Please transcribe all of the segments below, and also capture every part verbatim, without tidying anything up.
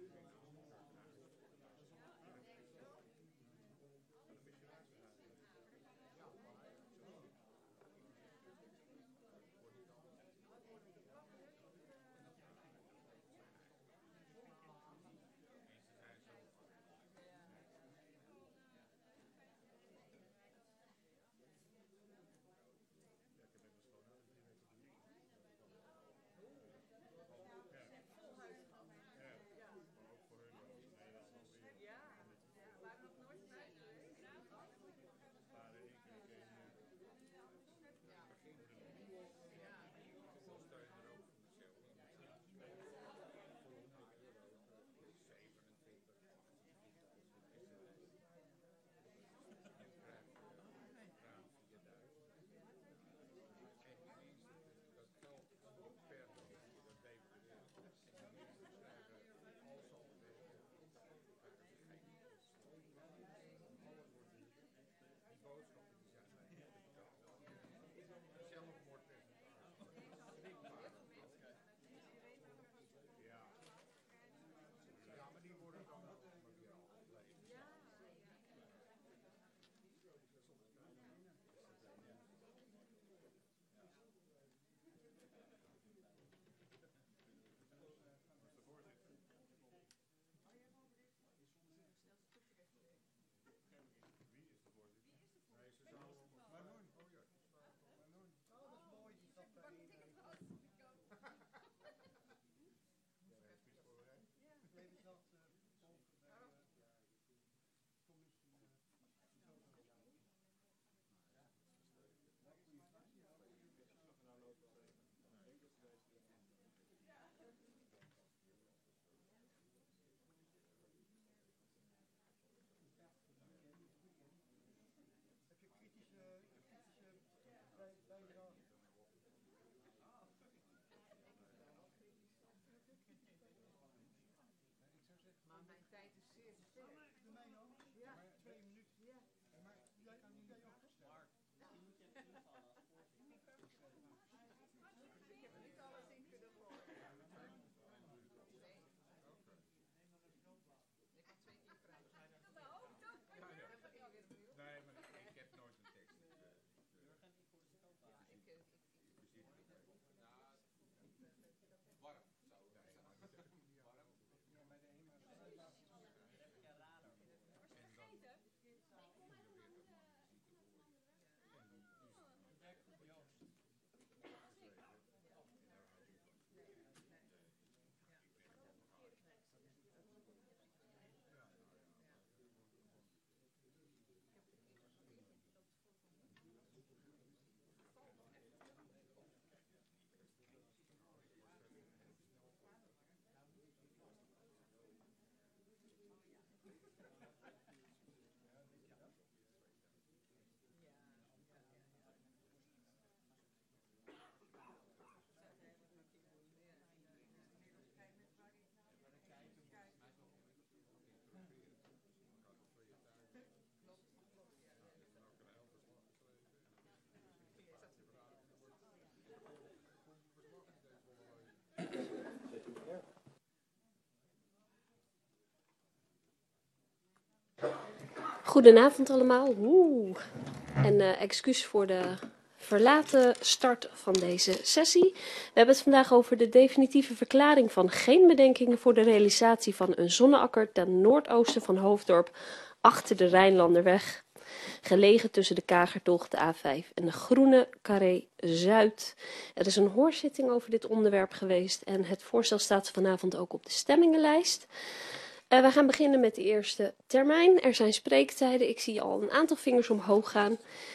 Goedenavond allemaal. Oeh. En uh, excuus voor de verlate start van deze sessie. We hebben het vandaag over de definitieve verklaring van geen bedenkingen voor de realisatie van een zonneakker ten noordoosten van Hoofddorp achter de Rijnlanderweg. Gelegen tussen de Kagertocht, de A vijf en de Groene Carré Zuid. Er is een hoorzitting over dit onderwerp geweest en het voorstel staat vanavond ook op de stemmingenlijst. Uh, we gaan beginnen met de eerste termijn. Er zijn spreektijden. Ik zie al een aantal vingers omhoog gaan.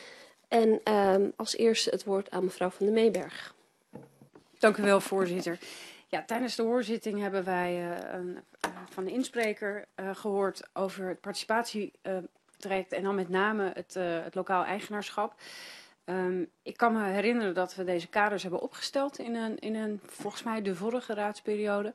En uh, als eerste het woord aan mevrouw Van der Meeberg. Dank u wel, voorzitter. Ja, tijdens de hoorzitting hebben wij uh, een, uh, van de inspreker uh, gehoord over het participatietraject en dan met name het, uh, het lokaal eigenaarschap. Um, ik kan me herinneren dat we deze kaders hebben opgesteld in een, in een volgens mij de vorige raadsperiode.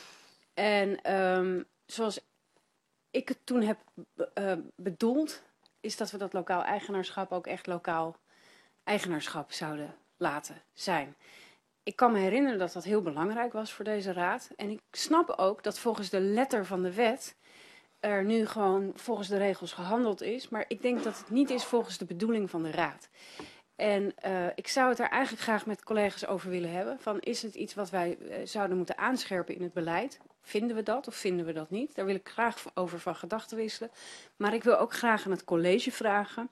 En um, zoals ik het toen heb uh, bedoeld, is dat we dat lokaal eigenaarschap ook echt lokaal eigenaarschap zouden laten zijn. ik kan me herinneren dat dat heel belangrijk was voor deze raad. En ik snap ook dat volgens de letter van de wet er nu gewoon volgens de regels gehandeld is. Maar ik denk dat het niet is volgens de bedoeling van de raad. En uh, ik zou het er eigenlijk graag met collega's over willen hebben. Van, is het iets wat wij uh, zouden moeten aanscherpen in het beleid? Vinden we dat of vinden we dat niet? Daar wil ik graag over van gedachten wisselen. Maar ik wil ook graag aan het college vragen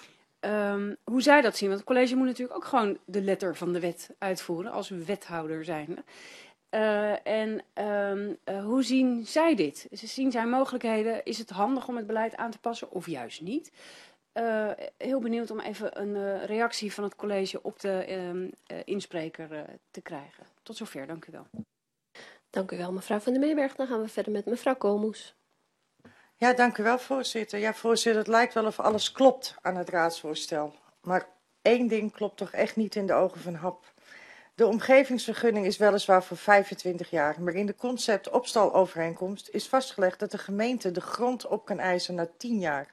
um, hoe zij dat zien. Want het college moet natuurlijk ook gewoon de letter van de wet uitvoeren als wethouder zijnde. Uh, en um, uh, hoe zien zij dit? Zien zij mogelijkheden? Is het handig om het beleid aan te passen of juist niet? Uh, heel benieuwd om even een uh, reactie van het college op de uh, uh, inspreker uh, te krijgen. Tot zover, dank u wel. Dank u wel, mevrouw Van der Meeberg. Dan gaan we verder met mevrouw Koolmoes. Ja, dank u wel, voorzitter. Ja, voorzitter, het lijkt wel of alles klopt aan het raadsvoorstel. Maar één ding klopt toch echt niet in de ogen van Hap. De omgevingsvergunning is weliswaar voor vijfentwintig jaar, maar in de concept-opstalovereenkomst is vastgelegd dat de gemeente de grond op kan eisen na tien jaar.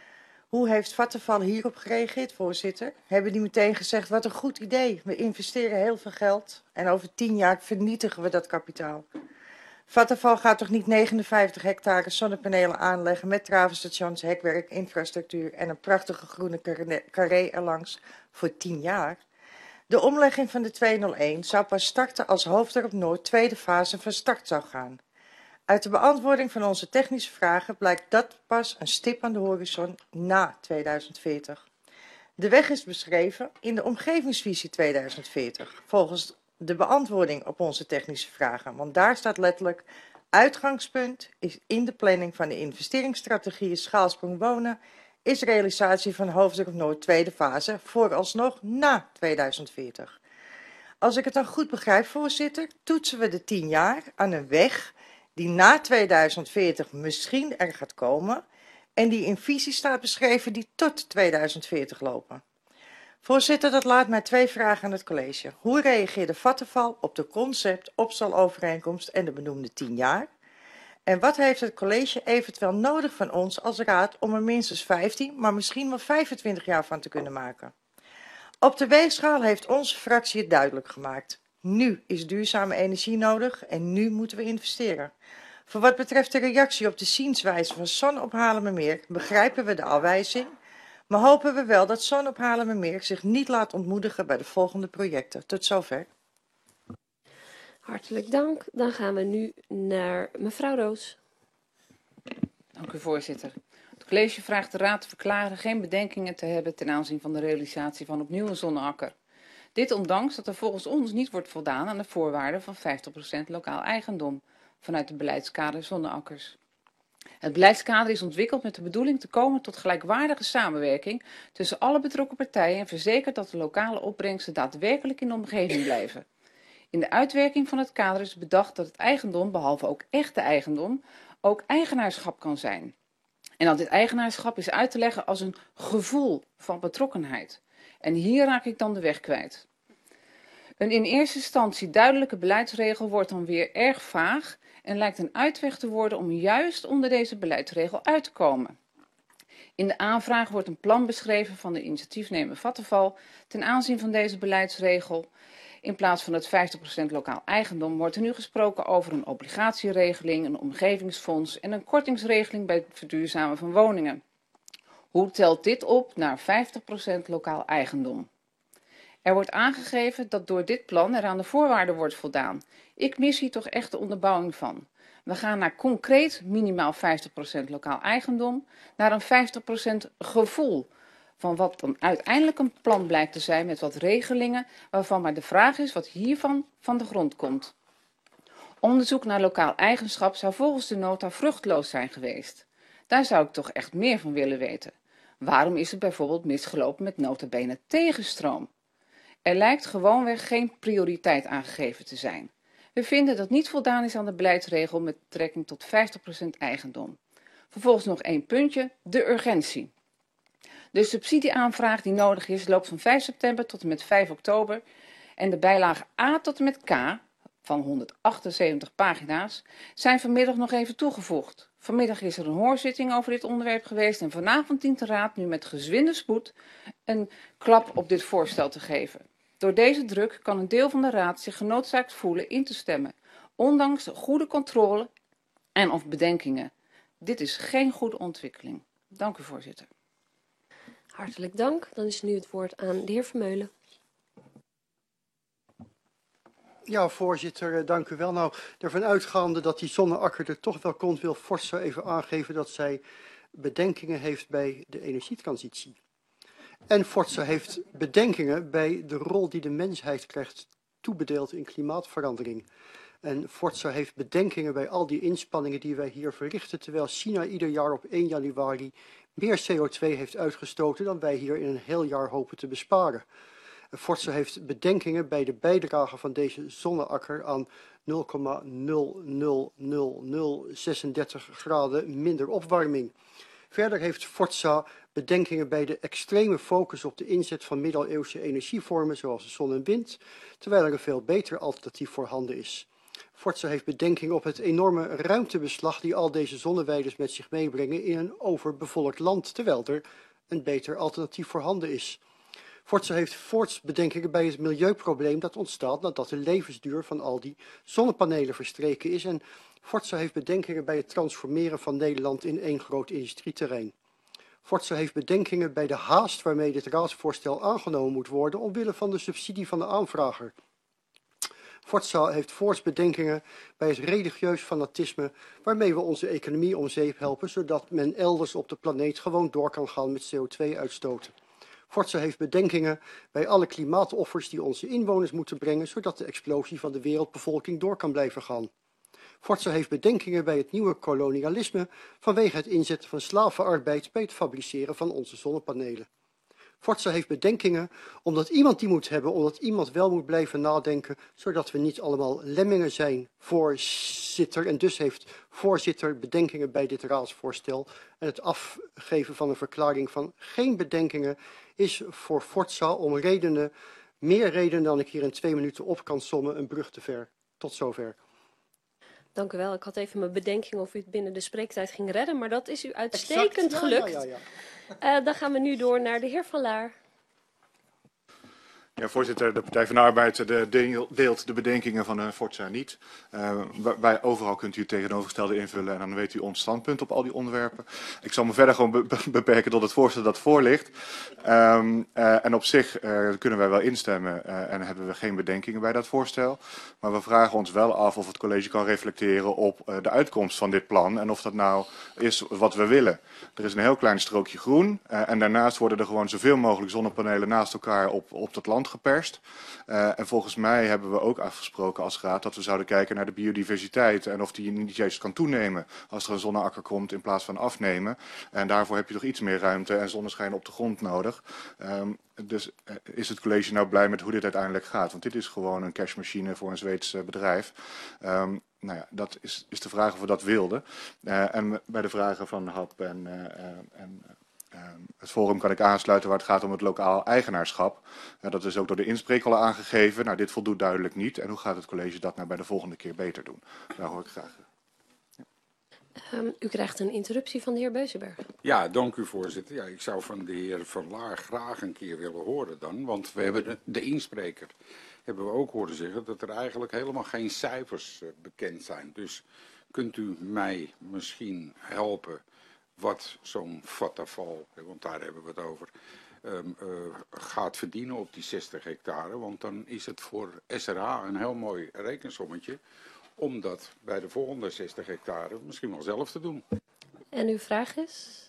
Hoe heeft Vattenfall hierop gereageerd, voorzitter? Hebben die meteen gezegd, wat een goed idee, we investeren heel veel geld en over tien jaar vernietigen we dat kapitaal. Vattenfall gaat toch niet negenenvijftig hectare zonnepanelen aanleggen met travenstations, hekwerk, infrastructuur en een prachtige groene carré erlangs voor tien jaar? De omlegging van de tweehonderdéén zou pas starten als Hoofddorp Noord tweede fase van start zou gaan. Uit de beantwoording van onze technische vragen blijkt dat pas een stip aan de horizon na tweeduizend veertig. De weg is beschreven in de omgevingsvisie tweeduizend veertig, volgens de beantwoording op onze technische vragen. Want daar staat letterlijk, uitgangspunt is in de planning van de investeringsstrategieën Schaalsprong Wonen, is realisatie van Hoofddorp Noord tweede fase vooralsnog na tweeduizend veertig. Als ik het dan goed begrijp, voorzitter, toetsen we de tien jaar aan een weg die na tweeduizend veertig misschien er gaat komen en die in visie staat beschreven die tot tweeduizend veertig lopen. Voorzitter, dat laat mij twee vragen aan het college. Hoe reageerde Vattenfall op de concept-opstalovereenkomst en de benoemde tien jaar? En wat heeft het college eventueel nodig van ons als raad om er minstens vijftien, maar misschien wel vijfentwintig jaar van te kunnen maken? Op de weegschaal heeft onze fractie het duidelijk gemaakt. Nu is duurzame energie nodig en nu moeten we investeren. Voor wat betreft de reactie op de zienswijze van Zonneophalenmeer begrijpen we de afwijzing, maar hopen we wel dat Zonneophalenmeer zich niet laat ontmoedigen bij de volgende projecten. Tot zover. Hartelijk dank. Dan gaan we nu naar mevrouw Roos. Dank u, voorzitter. Het college vraagt de raad te verklaren geen bedenkingen te hebben ten aanzien van de realisatie van opnieuw een zonneakker. Dit ondanks dat er volgens ons niet wordt voldaan aan de voorwaarden van vijftig procent lokaal eigendom vanuit het beleidskader zonneakkers. Het beleidskader is ontwikkeld met de bedoeling te komen tot gelijkwaardige samenwerking tussen alle betrokken partijen en verzekert dat de lokale opbrengsten daadwerkelijk in de omgeving blijven. In de uitwerking van het kader is bedacht dat het eigendom, behalve ook echte eigendom, ook eigenaarschap kan zijn. En dat dit eigenaarschap is uit te leggen als een gevoel van betrokkenheid. En hier raak ik dan de weg kwijt. Een in eerste instantie duidelijke beleidsregel wordt dan weer erg vaag en lijkt een uitweg te worden om juist onder deze beleidsregel uit te komen. In de aanvraag wordt een plan beschreven van de initiatiefnemer Vattenfall ten aanzien van deze beleidsregel. In plaats van het vijftig procent lokaal eigendom wordt er nu gesproken over een obligatieregeling, een omgevingsfonds en een kortingsregeling bij het verduurzamen van woningen. Hoe telt dit op naar vijftig procent lokaal eigendom? Er wordt aangegeven dat door dit plan er aan de voorwaarden wordt voldaan. Ik mis hier toch echt de onderbouwing van. We gaan naar concreet minimaal vijftig procent lokaal eigendom, naar een vijftig procent gevoel. Van wat dan uiteindelijk een plan blijkt te zijn met wat regelingen, waarvan maar de vraag is wat hiervan van de grond komt. Onderzoek naar lokaal eigenschap zou volgens de nota vruchteloos zijn geweest. Daar zou ik toch echt meer van willen weten. Waarom is het bijvoorbeeld misgelopen met nota bene tegenstroom? Er lijkt gewoonweg geen prioriteit aangegeven te zijn. We vinden dat niet voldaan is aan de beleidsregel met betrekking tot vijftig procent eigendom. Vervolgens nog één puntje, de urgentie. De subsidieaanvraag die nodig is loopt van vijf september tot en met vijf oktober en de bijlagen A tot en met K van honderdachtenzeventig pagina's zijn vanmiddag nog even toegevoegd. Vanmiddag is er een hoorzitting over dit onderwerp geweest en vanavond dient de raad nu met gezwinde spoed een klap op dit voorstel te geven. Door deze druk kan een deel van de Raad zich genoodzaakt voelen in te stemmen, ondanks goede controle en of bedenkingen. Dit is geen goede ontwikkeling. Dank u, voorzitter. Hartelijk dank. Dan is nu het woord aan de heer Vermeulen. Ja, voorzitter, dank u wel. Nou, ervan uitgaande dat die zonneakker er toch wel komt, wil Forza even aangeven dat zij bedenkingen heeft bij de energietransitie. En Forza heeft bedenkingen bij de rol die de mensheid krijgt toebedeeld in klimaatverandering. En Forza heeft bedenkingen bij al die inspanningen die wij hier verrichten, terwijl China ieder jaar op één januari meer C O twee heeft uitgestoten dan wij hier in een heel jaar hopen te besparen. Forza heeft bedenkingen bij de bijdrage van deze zonneakker aan nul komma nul nul nul nul zesendertig graden minder opwarming. Verder heeft Forza bedenkingen bij de extreme focus op de inzet van middeleeuwse energievormen zoals de zon en wind, terwijl er een veel beter alternatief voorhanden is. Forza heeft bedenkingen op het enorme ruimtebeslag die al deze zonneweiders met zich meebrengen in een overbevolkt land, terwijl er een beter alternatief voorhanden is. Forza heeft voorts bedenkingen bij het milieuprobleem dat ontstaat nadat de levensduur van al die zonnepanelen verstreken is. En Forza heeft bedenkingen bij het transformeren van Nederland in één groot industrieterrein. Forza heeft bedenkingen bij de haast waarmee dit raadsvoorstel aangenomen moet worden omwille van de subsidie van de aanvrager. Forza heeft voorts bedenkingen bij het religieus fanatisme waarmee we onze economie om zeep helpen, zodat men elders op de planeet gewoon door kan gaan met C O twee uitstoten. Forza heeft bedenkingen bij alle klimaatoffers die onze inwoners moeten brengen, zodat de explosie van de wereldbevolking door kan blijven gaan. Forza heeft bedenkingen bij het nieuwe kolonialisme vanwege het inzetten van slavenarbeid bij het fabriceren van onze zonnepanelen. Forza heeft bedenkingen omdat iemand die moet hebben, omdat iemand wel moet blijven nadenken, zodat we niet allemaal lemmingen zijn, voorzitter. En dus heeft voorzitter bedenkingen bij dit raadsvoorstel. En het afgeven van een verklaring van geen bedenkingen is voor Forza om redenen, meer redenen dan ik hier in twee minuten op kan sommen, een brug te ver. Tot zover. Dank u wel. Ik had even mijn bedenking of u het binnen de spreektijd ging redden, maar dat is u uitstekend Exact. Ja, gelukt. ja, ja, ja. Uh, dan gaan we nu door naar de heer Van Laar. Ja, voorzitter, de Partij van de Arbeid de deelt de bedenkingen van uh, Forza niet. Uh, wij, overal kunt u het tegenovergestelde invullen en dan weet u ons standpunt op al die onderwerpen. Ik zal me verder gewoon be beperken tot het voorstel dat voor ligt. Um, uh, en op zich uh, kunnen wij wel instemmen uh, en hebben we geen bedenkingen bij dat voorstel. Maar we vragen ons wel af of het college kan reflecteren op uh, de uitkomst van dit plan en of dat nou is wat we willen. Er is een heel klein strookje groen uh, en daarnaast worden er gewoon zoveel mogelijk zonnepanelen naast elkaar op, op dat land geperst. Uh, en volgens mij hebben we ook afgesproken als raad dat we zouden kijken naar de biodiversiteit en of die niet juist kan toenemen als er een zonneakker komt in plaats van afnemen. En daarvoor heb je toch iets meer ruimte en zonneschijn op de grond nodig. Um, dus uh, is het college nou blij met hoe dit uiteindelijk gaat? Want dit is gewoon een cashmachine voor een Zweeds uh, bedrijf. Um, nou ja, dat is, is de vraag of we dat wilden. Uh, en bij de vragen van Hap en, uh, uh, en uh, het forum kan ik aansluiten waar het gaat om het lokaal eigenaarschap. Uh, dat is ook door de inspreker al aangegeven. Nou, dit voldoet duidelijk niet. En hoe gaat het college dat nou bij de volgende keer beter doen? Daar hoor ik graag. Ja. Um, u krijgt een interruptie van de heer Beuzenberg. Ja, dank u voorzitter. Ja, ik zou van de heer Van Laar graag een keer willen horen dan. Want we hebben de, de inspreker hebben we ook horen zeggen dat er eigenlijk helemaal geen cijfers uh, bekend zijn. Dus kunt u mij misschien helpen wat zo'n Vattenfall, want daar hebben we het over, um, uh, gaat verdienen op die zestig hectare. Want dan is het voor S R H een heel mooi rekensommetje om dat bij de volgende zestig hectare misschien wel zelf te doen. En uw vraag is?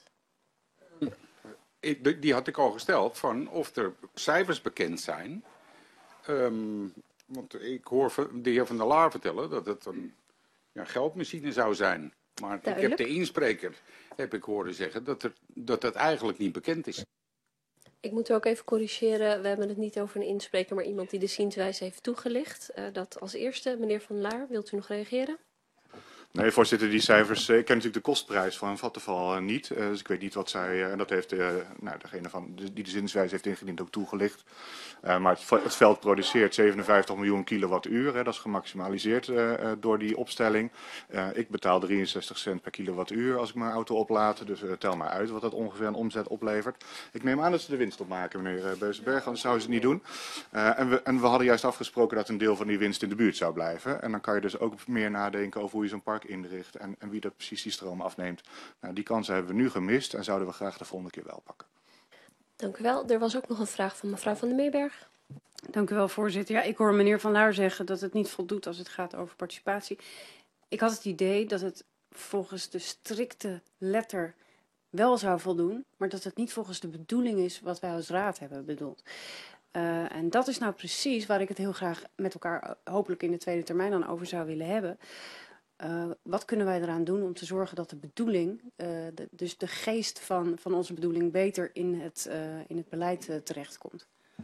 Ik, die had ik al gesteld, van of er cijfers bekend zijn. Um, want ik hoor de heer Van der Laar vertellen dat het een ja, geldmachine zou zijn. Maar Duidelijk. Ik heb de inspreker, heb ik horen zeggen, dat, er, dat het eigenlijk niet bekend is. Ik moet u ook even corrigeren. We hebben het niet over een inspreker, maar iemand die de zienswijze heeft toegelicht. Uh, dat als eerste, meneer Van Laar, wilt u nog reageren? Nee, voorzitter, die cijfers, ik ken natuurlijk de kostprijs van Vattenfall uh, niet. Uh, dus ik weet niet wat zij, en uh, dat heeft uh, nou, degene van, die de zinswijze heeft ingediend ook toegelicht. Uh, maar het, het veld produceert zevenenvijftig miljoen kilowattuur, hè, dat is gemaximaliseerd uh, uh, door die opstelling. Uh, ik betaal drieënzestig cent per kilowattuur als ik mijn auto oplaad, dus uh, tel maar uit wat dat ongeveer aan omzet oplevert. Ik neem aan dat ze de winst opmaken, meneer uh, Beuzenberg, anders zouden ze het niet doen. Uh, en, we, en we hadden juist afgesproken dat een deel van die winst in de buurt zou blijven. En dan kan je dus ook meer nadenken over hoe je zo'n park inricht en, en wie dat precies die stroom afneemt. Nou, die kansen hebben we nu gemist en zouden we graag de volgende keer wel pakken. Dank u wel. Er was ook nog een vraag van mevrouw Van der Meeberg. Dank u wel, voorzitter. Ja, ik hoor meneer Van Laar zeggen dat het niet voldoet als het gaat over participatie. Ik had het idee dat het volgens de strikte letter wel zou voldoen, maar dat het niet volgens de bedoeling is wat wij als raad hebben bedoeld. Uh, en dat is nou precies waar ik het heel graag met elkaar hopelijk in de tweede termijn dan over zou willen hebben. Uh, wat kunnen wij eraan doen om te zorgen dat de bedoeling, uh, de, dus de geest van, van onze bedoeling beter in het, uh, in het beleid uh, terechtkomt?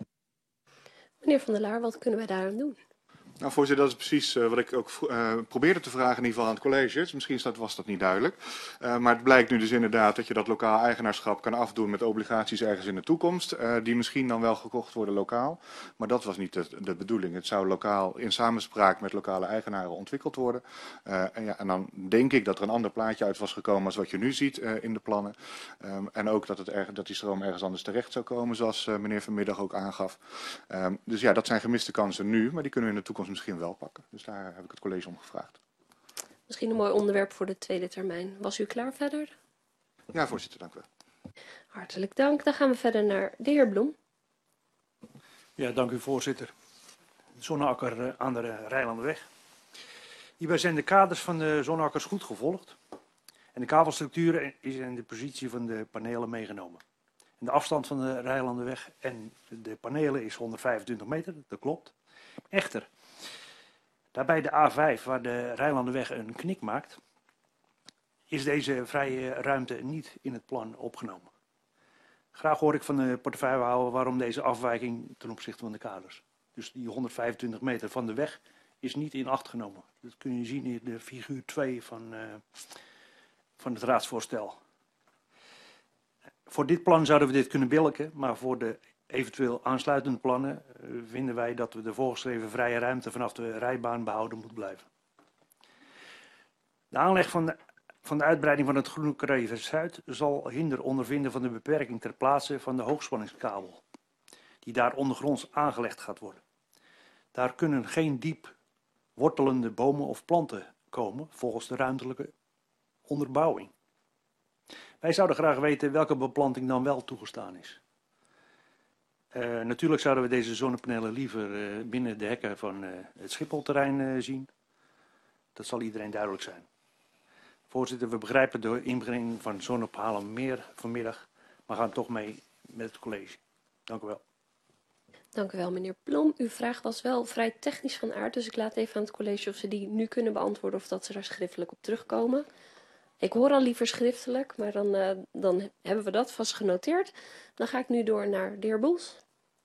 Meneer Van der Laar, wat kunnen wij daaraan doen? Nou, voorzitter, dat is precies uh, wat ik ook uh, probeerde te vragen in ieder geval aan het college. Dus misschien dat, was dat niet duidelijk. Uh, maar het blijkt nu dus inderdaad dat je dat lokaal eigenaarschap kan afdoen met obligaties ergens in de toekomst. Uh, die misschien dan wel gekocht worden lokaal. Maar dat was niet de, de bedoeling. Het zou lokaal in samenspraak met lokale eigenaren ontwikkeld worden. Uh, en, ja, en dan denk ik dat er een ander plaatje uit was gekomen als wat je nu ziet uh, in de plannen. Um, en ook dat, het erg, dat die stroom ergens anders terecht zou komen, zoals uh, meneer Vanmiddag ook aangaf. Um, dus ja, dat zijn gemiste kansen nu, maar die kunnen we in de toekomst misschien wel pakken. Dus daar heb ik het college om gevraagd. Misschien een mooi onderwerp voor de tweede termijn. Was u klaar verder? Ja, voorzitter, dank u wel. Hartelijk dank. Dan gaan we verder naar de heer Bloem. Ja, dank u voorzitter. Zonneakker aan de Rijlanderweg. Hierbij zijn de kaders van de zonneakkers goed gevolgd. En de kabelstructuur is in de positie van de panelen meegenomen. En de afstand van de Rijlanderweg en de panelen is honderdvijfentwintig meter, dat klopt. Echter, daarbij de A vijf, waar de Rijlanderweg een knik maakt, is deze vrije ruimte niet in het plan opgenomen. Graag hoor ik van de portefeuillehouder waarom deze afwijking ten opzichte van de kaders. Dus die honderdvijfentwintig meter van de weg is niet in acht genomen. Dat kun je zien in de figuur twee van, uh, van het raadsvoorstel. Voor dit plan zouden we dit kunnen billijken, maar voor de eventueel aansluitende plannen uh, vinden wij dat we de voorgeschreven vrije ruimte vanaf de rijbaan behouden moet blijven. De aanleg van de, van de uitbreiding van het Groene Carré Zuid zal hinder ondervinden van de beperking ter plaatse van de hoogspanningskabel, die daar ondergronds aangelegd gaat worden. Daar kunnen geen diep wortelende bomen of planten komen volgens de ruimtelijke onderbouwing. Wij zouden graag weten welke beplanting dan wel toegestaan is. Uh, natuurlijk zouden we deze zonnepanelen liever uh, binnen de hekken van uh, het Schipholterrein uh, zien. Dat zal iedereen duidelijk zijn. Voorzitter, we begrijpen de inbreng van zonnepalen meer vanmiddag, maar gaan toch mee met het college. Dank u wel. Dank u wel, meneer Blom. Uw vraag was wel vrij technisch van aard, dus ik laat even aan het college of ze die nu kunnen beantwoorden of dat ze daar schriftelijk op terugkomen. Ik hoor al liever schriftelijk, maar dan, uh, dan hebben we dat vast genoteerd. Dan ga ik nu door naar de heer Boels.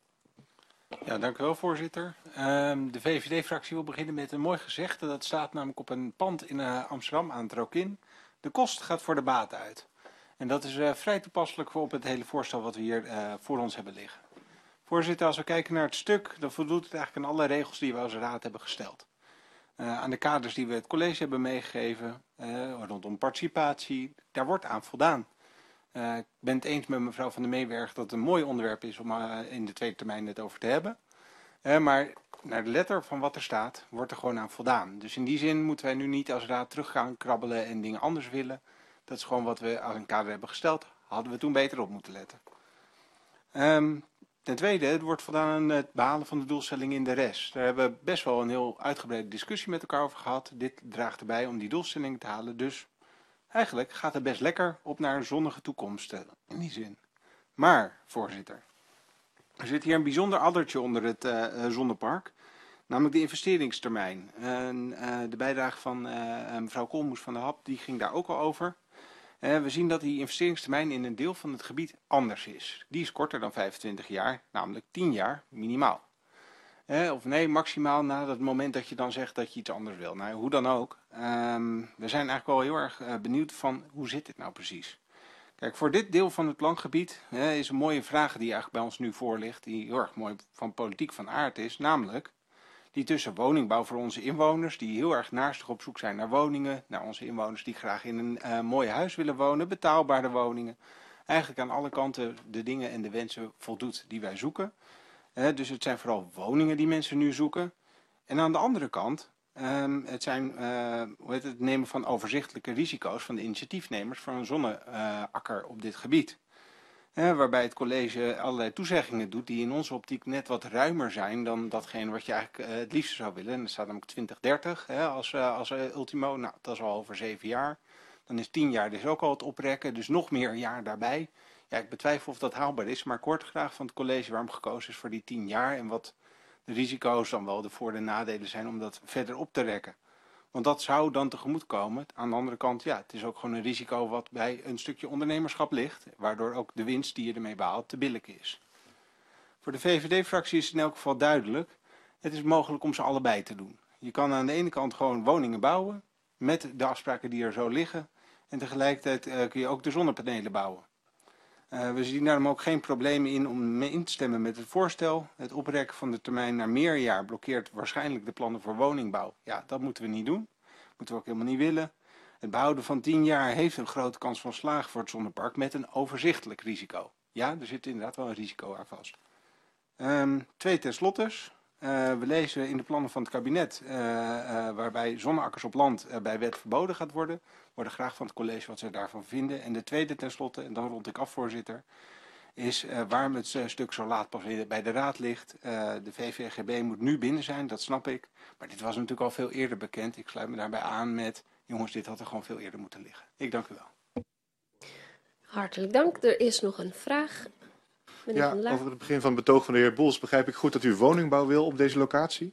Ja, dank u wel, voorzitter. Um, de V V D-fractie wil beginnen met een mooi gezegde. Dat staat namelijk op een pand in uh, Amsterdam aan het Rokin. De kost gaat voor de baat uit. En dat is uh, vrij toepasselijk voor op het hele voorstel wat we hier uh, voor ons hebben liggen. Voorzitter, als we kijken naar het stuk, dan voldoet het eigenlijk aan alle regels die we als raad hebben gesteld. Uh, aan de kaders die we het college hebben meegegeven, uh, rondom participatie, daar wordt aan voldaan. Uh, ik ben het eens met mevrouw Van der Meeberg dat het een mooi onderwerp is om uh, in de tweede termijn het over te hebben. Uh, maar naar de letter van wat er staat, wordt er gewoon aan voldaan. Dus in die zin moeten wij nu niet als raad terug gaan krabbelen en dingen anders willen. Dat is gewoon wat we als een kader hebben gesteld. Hadden we toen beter op moeten letten. Um, ten tweede, het wordt voldaan aan het behalen van de doelstelling in de rest. Daar hebben we best wel een heel uitgebreide discussie met elkaar over gehad. Dit draagt erbij om die doelstelling te halen. Dus eigenlijk gaat het best lekker op naar een zonnige toekomst in die zin. Maar, voorzitter, er zit hier een bijzonder addertje onder het uh, zonnepark. Namelijk de investeringstermijn. En, uh, de bijdrage van uh, mevrouw Koolmoes van der Hap, die ging daar ook al over. Uh, we zien dat die investeringstermijn in een deel van het gebied anders is. Die is korter dan vijfentwintig jaar, namelijk tien jaar minimaal. Hè, of nee, maximaal na het moment dat je dan zegt dat je iets anders wil. Nou, hoe dan ook. Um, we zijn eigenlijk wel heel erg uh, benieuwd van hoe zit dit nou precies? Kijk, voor dit deel van het plangebied hè, is een mooie vraag die eigenlijk bij ons nu voor ligt, die heel erg mooi van politiek van aard is, namelijk die tussen woningbouw voor onze inwoners, die heel erg naastig op zoek zijn naar woningen, naar onze inwoners die graag in een uh, mooi huis willen wonen, betaalbare woningen, eigenlijk aan alle kanten de dingen en de wensen voldoet die wij zoeken. Uh, dus het zijn vooral woningen die mensen nu zoeken. En aan de andere kant, um, het zijn uh, hoe heet het, het nemen van overzichtelijke risico's van de initiatiefnemers voor een zonneakker uh, op dit gebied. Uh, waarbij het college allerlei toezeggingen doet die in onze optiek net wat ruimer zijn dan datgene wat je eigenlijk uh, het liefst zou willen. En dat staat namelijk twintig dertig hè, als, uh, als uh, ultimo. Nou, dat is al over zeven jaar. Dan is tien jaar dus ook al het oprekken, dus nog meer jaar daarbij. Ja, ik betwijfel of dat haalbaar is, maar kort graag van het college waarom gekozen is voor die tien jaar en wat de risico's dan wel de voor- en nadelen zijn om dat verder op te rekken. Want dat zou dan tegemoetkomen. Aan de andere kant, ja, het is ook gewoon een risico wat bij een stukje ondernemerschap ligt, waardoor ook de winst die je ermee behaalt te billijk is. Voor de V V D-fractie is het in elk geval duidelijk, het is mogelijk om ze allebei te doen. Je kan aan de ene kant gewoon woningen bouwen, met de afspraken die er zo liggen, en tegelijkertijd uh, kun je ook de zonnepanelen bouwen. Uh, we zien daarom ook geen problemen in om mee in te stemmen met het voorstel. Het oprekken van de termijn naar meer jaar blokkeert waarschijnlijk de plannen voor woningbouw. Ja, dat moeten we niet doen. Dat moeten we ook helemaal niet willen. Het behouden van tien jaar heeft een grote kans van slagen voor het zonnepark met een overzichtelijk risico. Ja, er zit inderdaad wel een risico aan vast. Um, twee tenslottes. Uh, we lezen in de plannen van het kabinet, uh, uh, waarbij zonneakkers op land uh, bij wet verboden gaat worden. We worden graag van het college wat ze daarvan vinden. En de tweede tenslotte, en dan rond ik af voorzitter, is uh, waarom het uh, stuk zo laat pas bij de raad ligt. Uh, de V V G B moet nu binnen zijn, dat snap ik. Maar dit was natuurlijk al veel eerder bekend. Ik sluit me daarbij aan met, jongens, dit had er gewoon veel eerder moeten liggen. Ik dank u wel. Hartelijk dank. Er is nog een vraag. Meneer Ja, Van der Laar. over het begin van het betoog van de heer Boels. Begrijp ik goed dat u woningbouw wil op deze locatie?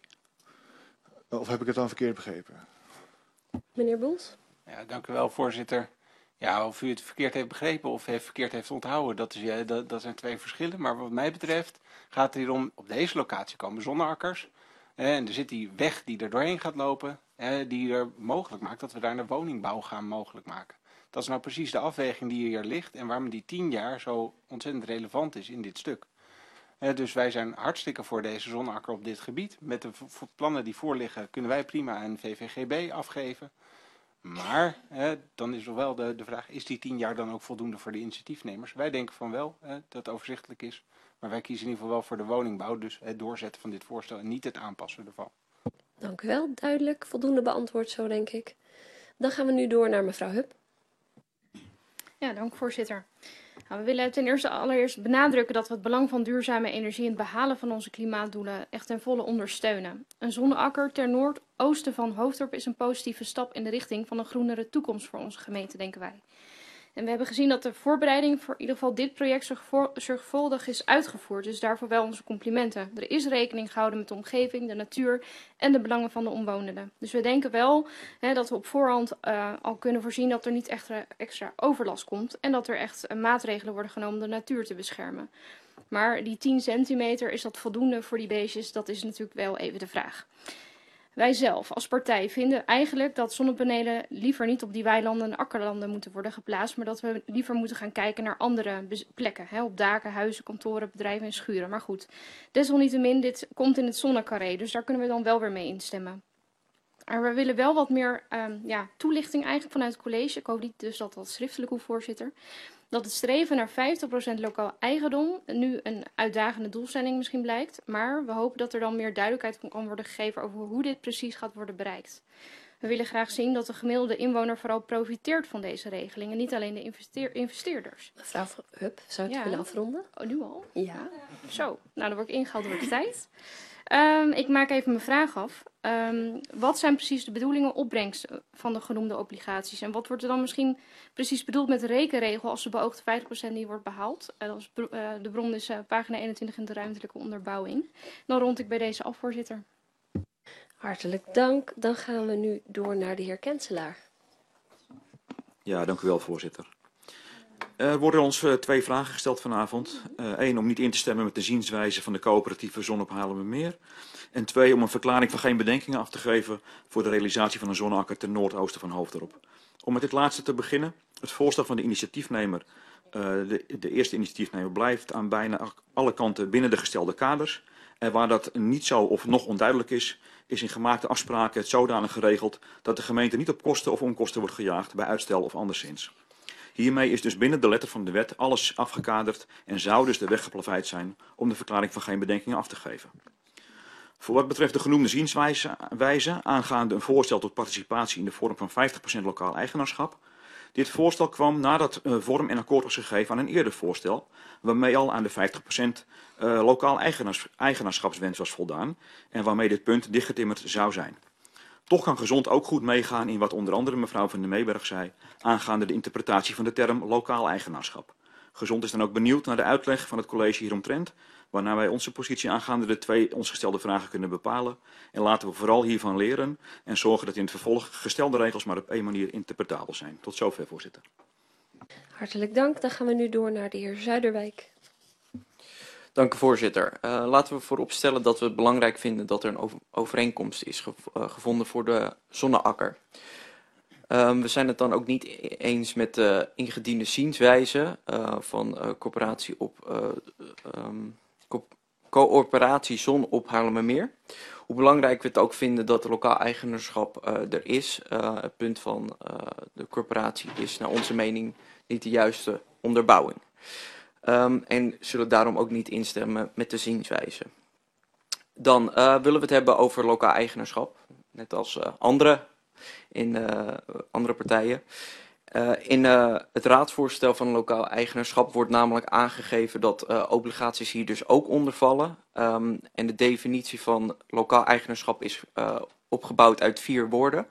Of heb ik het dan verkeerd begrepen? Meneer Boels? Ja, dank u wel, voorzitter. Ja, of u het verkeerd heeft begrepen of heeft verkeerd heeft onthouden, dat, is, ja, dat, dat zijn twee verschillen. Maar wat mij betreft gaat het hier om, op deze locatie komen zonneakkers. Eh, en er zit die weg die er doorheen gaat lopen, eh, die er mogelijk maakt dat we daar een woningbouw gaan mogelijk maken. Dat is nou precies de afweging die hier ligt en waarom die tien jaar zo ontzettend relevant is in dit stuk. Eh, dus wij zijn hartstikke voor deze zonneakker op dit gebied. Met de plannen die voorliggen kunnen wij prima een V V G B afgeven. Maar eh, dan is nog wel de, de vraag, is die tien jaar dan ook voldoende voor de initiatiefnemers? Wij denken van wel, eh, dat het overzichtelijk is. Maar wij kiezen in ieder geval wel voor de woningbouw, dus het doorzetten van dit voorstel en niet het aanpassen ervan. Dank u wel. Duidelijk. Voldoende beantwoord zo, denk ik. Dan gaan we nu door naar mevrouw Hup. Ja, dank voorzitter. Nou, we willen ten eerste allereerst benadrukken dat we het belang van duurzame energie in het behalen van onze klimaatdoelen echt ten volle ondersteunen. Een zonneakker ter noordoosten van Hoofddorp is een positieve stap in de richting van een groenere toekomst voor onze gemeente, denken wij. En we hebben gezien dat de voorbereiding voor in ieder geval dit project zorgvuldig is uitgevoerd. Dus daarvoor wel onze complimenten. Er is rekening gehouden met de omgeving, de natuur en de belangen van de omwonenden. Dus we denken wel hè, dat we op voorhand uh, al kunnen voorzien dat er niet echt extra overlast komt. En dat er echt uh, maatregelen worden genomen om de natuur te beschermen. Maar die tien centimeter, is dat voldoende voor die beestjes? Dat is natuurlijk wel even de vraag. Wij zelf als partij vinden eigenlijk dat zonnepanelen liever niet op die weilanden en akkerlanden moeten worden geplaatst, maar dat we liever moeten gaan kijken naar andere plekken, hè, op daken, huizen, kantoren, bedrijven en schuren. Maar goed, desalniettemin, dit komt in het zonnecarré, dus daar kunnen we dan wel weer mee instemmen. Maar we willen wel wat meer um, ja, toelichting eigenlijk vanuit het college. Ik hoop niet dus dat dat schriftelijk hoeft, voorzitter. Dat het streven naar vijftig procent lokaal eigendom nu een uitdagende doelstelling misschien blijkt. Maar we hopen dat er dan meer duidelijkheid kan worden gegeven over hoe dit precies gaat worden bereikt. We willen graag zien dat de gemiddelde inwoner vooral profiteert van deze regeling en niet alleen de investeer investeerders. Mevrouw Hup, zou je het Ja. willen afronden? Oh, nu al? Ja. Zo, nou dan word ik ingehaald door de tijd. Um, ik maak even mijn vraag af. Um, wat zijn precies de bedoelingen opbrengst van de genoemde obligaties? En wat wordt er dan misschien precies bedoeld met de rekenregel als de beoogde vijftig procent niet wordt behaald? Uh, dat is, uh, de bron is uh, pagina eenentwintig in de ruimtelijke onderbouwing. Dan rond ik bij deze af, voorzitter. Hartelijk dank. Dan gaan we nu door naar de heer Kenselaar. Ja, dank u wel, voorzitter. Er worden ons uh, twee vragen gesteld vanavond. Eén, uh, om niet in te stemmen met de zienswijze van de coöperatieve Zon op Haarlemmermeer. En twee, om een verklaring van geen bedenkingen af te geven voor de realisatie van een zonneakker ten noordoosten van Hoofddorp. Om met dit laatste te beginnen. Het voorstel van de initiatiefnemer, uh, de, de eerste initiatiefnemer, blijft aan bijna alle kanten binnen de gestelde kaders. En waar dat niet zo of nog onduidelijk is, is in gemaakte afspraken het zodanig geregeld dat de gemeente niet op kosten of onkosten wordt gejaagd bij uitstel of anderszins. Hiermee is dus binnen de letter van de wet alles afgekaderd en zou dus de weg geplaveid zijn om de verklaring van geen bedenkingen af te geven. Voor wat betreft de genoemde zienswijze wijze, aangaande een voorstel tot participatie in de vorm van vijftig procent lokaal eigenaarschap. Dit voorstel kwam nadat uh, vorm en akkoord was gegeven aan een eerder voorstel, waarmee al aan de vijftig procent uh, lokaal eigenaars, eigenaarschapswens was voldaan en waarmee dit punt dichtgetimmerd zou zijn. Toch kan Gezond ook goed meegaan in wat onder andere mevrouw Van der Meeberg zei, aangaande de interpretatie van de term lokaal eigenaarschap. Gezond is dan ook benieuwd naar de uitleg van het college hieromtrent, waarna wij onze positie aangaande de twee ons gestelde vragen kunnen bepalen. En laten we vooral hiervan leren en zorgen dat in het vervolg gestelde regels maar op één manier interpretabel zijn. Tot zover, voorzitter. Hartelijk dank. Dan gaan we nu door naar de heer Zuiderwijk. Dank u, voorzitter. Uh, laten we vooropstellen dat we het belangrijk vinden dat er een over overeenkomst is gev uh, gevonden voor de zonneakker. Um, we zijn het dan ook niet eens met de ingediende zienswijze uh, van uh, coöperatie op uh, um, co coöperatie Zon op Haarlemmermeer. Hoe belangrijk we het ook vinden dat de lokaal eigenaarschap uh, er is. Uh, het punt van uh, de corporatie is naar onze mening niet de juiste onderbouwing. Um, en zullen daarom ook niet instemmen met de zienswijze. Dan uh, willen we het hebben over lokaal eigenaarschap, net als uh, andere, in, uh, andere partijen. Uh, in uh, het raadsvoorstel van lokaal eigenaarschap wordt namelijk aangegeven dat uh, obligaties hier dus ook onder vallen. Um, en de definitie van lokaal eigenaarschap is uh, opgebouwd uit vier woorden.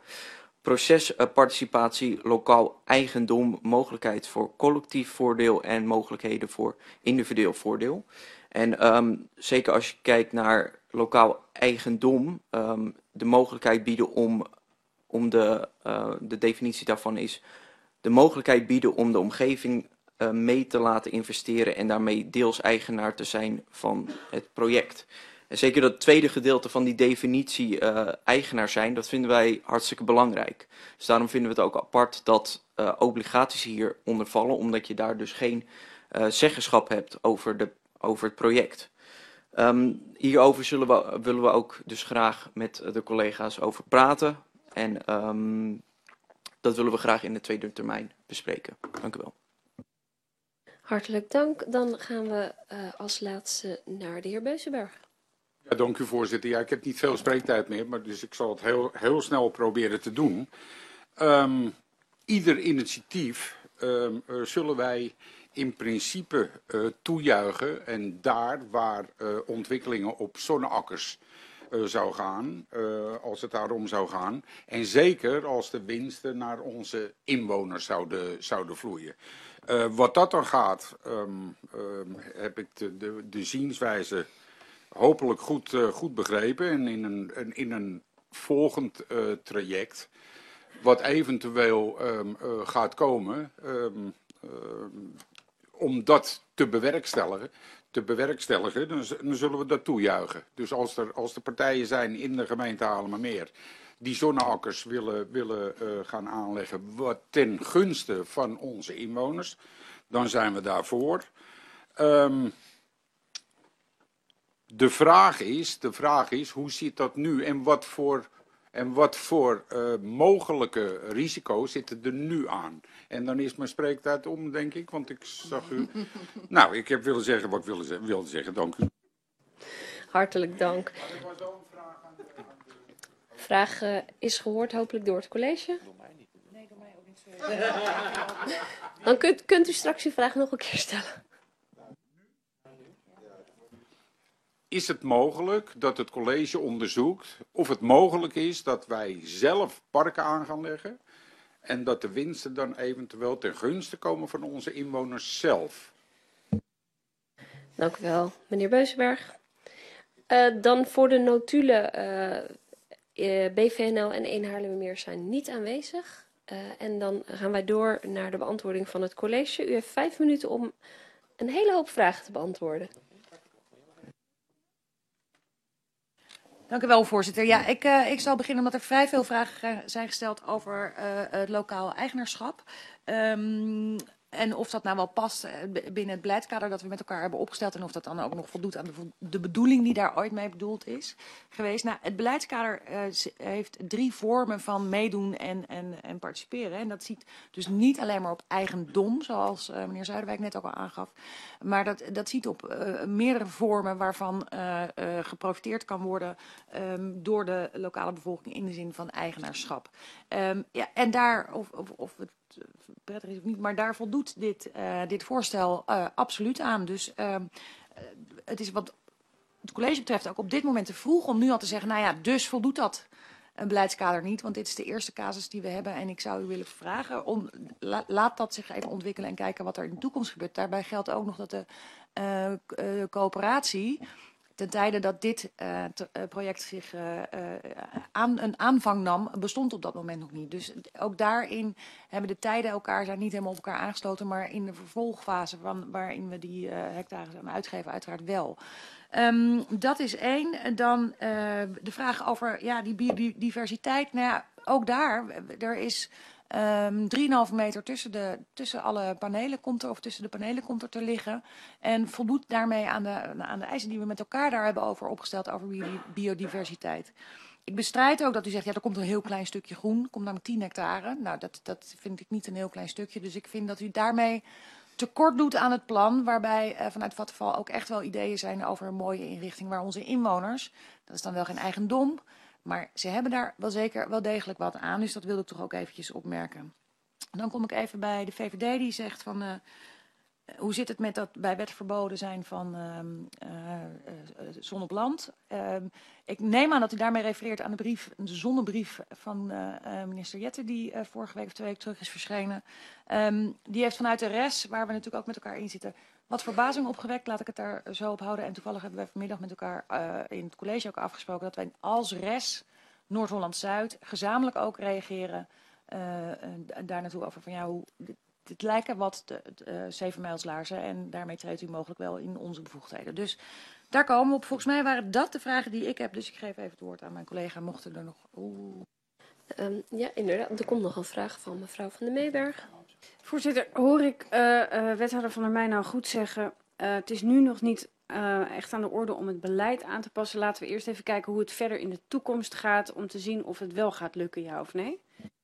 Procesparticipatie, lokaal eigendom, mogelijkheid voor collectief voordeel en mogelijkheden voor individueel voordeel. En um, zeker als je kijkt naar lokaal eigendom, um, de mogelijkheid bieden om, om de, uh, de definitie daarvan is, de mogelijkheid bieden om de omgeving uh, mee te laten investeren en daarmee deels eigenaar te zijn van het project. En zeker dat tweede gedeelte van die definitie uh, eigenaar zijn, dat vinden wij hartstikke belangrijk. Dus daarom vinden we het ook apart dat uh, obligaties hier onder vallen, omdat je daar dus geen uh, zeggenschap hebt over, de, over het project. Um, hierover zullen we, willen we ook dus graag met de collega's over praten. En um, dat willen we graag in de tweede termijn bespreken. Dank u wel. Hartelijk dank. Dan gaan we uh, als laatste naar de heer Beuzenberg. Ja, dank u, voorzitter. Ja, ik heb niet veel spreektijd meer, maar dus ik zal het heel, heel snel proberen te doen. Um, ieder initiatief um, uh, zullen wij in principe uh, toejuichen en daar waar uh, ontwikkelingen op zonneakkers uh, zou gaan, uh, als het daarom zou gaan, en zeker als de winsten naar onze inwoners zouden, zouden vloeien. Uh, wat dat dan gaat, um, um, heb ik de, de, de zienswijze hopelijk goed, uh, goed begrepen en in een, in een volgend uh, traject, wat eventueel um, uh, gaat komen, um, uh, om dat te bewerkstelligen, te bewerkstelligen dan, dan zullen we dat toejuichen. Dus als er, als er partijen zijn in de gemeente Haarlemmermeer die zonneakkers willen, willen uh, gaan aanleggen wat ten gunste van onze inwoners, dan zijn we daarvoor. Um, De vraag is, de vraag is, hoe zit dat nu en wat voor, en wat voor uh, mogelijke risico's zitten er nu aan? En dan is mijn spreektijd om, denk ik, want ik zag u... Nou, ik heb willen zeggen wat ik wilde, wilde zeggen, dank u. Hartelijk dank. De vraag uh, is gehoord, hopelijk door het college. Door mij niet. Nee, door mij ook niet. Dan kunt, kunt u straks uw vraag nog een keer stellen. Is het mogelijk dat het college onderzoekt of het mogelijk is dat wij zelf parken aan gaan leggen en dat de winsten dan eventueel ten gunste komen van onze inwoners zelf? Dank u wel, meneer Beuzenberg. Uh, dan voor de notulen, uh, uh, B V N L en één Haarlemmermeer zijn niet aanwezig. Uh, en dan gaan wij door naar de beantwoording van het college. U heeft vijf minuten om een hele hoop vragen te beantwoorden. Dank u wel, voorzitter. Ja, ik, uh, ik zal beginnen omdat er vrij veel vragen zijn gesteld over uh, het lokaal eigenaarschap. Um, En of dat nou wel past binnen het beleidskader dat we met elkaar hebben opgesteld. En of dat dan ook nog voldoet aan de, de bedoeling die daar ooit mee bedoeld is geweest. Nou, het beleidskader uh, heeft drie vormen van meedoen en, en, en participeren. En dat ziet dus niet alleen maar op eigendom, zoals uh, meneer Zuiderwijk net ook al aangaf. Maar dat, dat ziet op uh, meerdere vormen waarvan uh, uh, geprofiteerd kan worden um, door de lokale bevolking in de zin van eigenaarschap. Um, ja, en daar, of, of, of het prettig is of niet, maar daar voldoet dit, uh, dit voorstel uh, absoluut aan. Dus uh, het is wat het college betreft ook op dit moment te vroeg om nu al te zeggen, nou ja, dus voldoet dat een beleidskader niet, want dit is de eerste casus die we hebben en ik zou u willen vragen, om, la, laat dat zich even ontwikkelen en kijken wat er in de toekomst gebeurt. Daarbij geldt ook nog dat de uh, uh, coöperatie ten tijde dat dit uh, te, uh, project zich uh, uh, aan, een aanvang nam, bestond op dat moment nog niet. Dus ook daarin hebben de tijden elkaar zijn niet helemaal op elkaar aangesloten, maar in de vervolgfase van, waarin we die uh, hectares aan uitgeven uiteraard wel. Um, dat is één. Dan uh, de vraag over ja, die biodiversiteit. Nou ja, ook daar, er is Um, drie komma vijf meter tussen, de, tussen alle panelen komt er, of tussen de panelen komt er te liggen. En voldoet daarmee aan de, aan de eisen die we met elkaar daar hebben over opgesteld over biodiversiteit. Ik bestrijd ook dat u zegt, ja, er komt een heel klein stukje groen. Er komt namelijk tien hectare. Nou, dat, dat vind ik niet een heel klein stukje. Dus ik vind dat u daarmee tekort doet aan het plan, waarbij uh, vanuit Vattenfall ook echt wel ideeën zijn over een mooie inrichting waar onze inwoners, dat is dan wel geen eigendom, maar ze hebben daar wel zeker wel degelijk wat aan, dus dat wilde ik toch ook eventjes opmerken. Dan kom ik even bij de V V D die zegt van, uh, hoe zit het met dat bij wet verboden zijn van uh, uh, uh, zon op land? Uh, ik neem aan dat u daarmee refereert aan de brief, de zonnebrief van uh, uh, minister Jette die uh, vorige week of twee weken terug is verschenen. Um, die heeft vanuit de R E S, waar we natuurlijk ook met elkaar in zitten, wat verbazing opgewekt, laat ik het daar zo op houden. En toevallig hebben we vanmiddag met elkaar uh, in het college ook afgesproken dat wij als R E S Noord-Holland-Zuid gezamenlijk ook reageren uh, daar naartoe over van ja, hoe dit, dit lijken wat de, de uh, zeven mijlslaarzen en daarmee treedt u mogelijk wel in onze bevoegdheden. Dus daar komen we op. Volgens mij waren dat de vragen die ik heb, dus ik geef even het woord aan mijn collega, mochten er nog... Oeh. Um, ja, inderdaad. Er komt nog een vraag van mevrouw Van der Meeberg. Voorzitter, hoor ik uh, uh, wethouder Van der Meij nou goed zeggen, uh, het is nu nog niet uh, echt aan de orde om het beleid aan te passen. Laten we eerst even kijken hoe het verder in de toekomst gaat om te zien of het wel gaat lukken, ja of nee?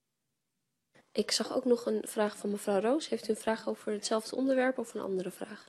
Ik zag ook nog een vraag van mevrouw Roos. Heeft u een vraag over hetzelfde onderwerp of een andere vraag?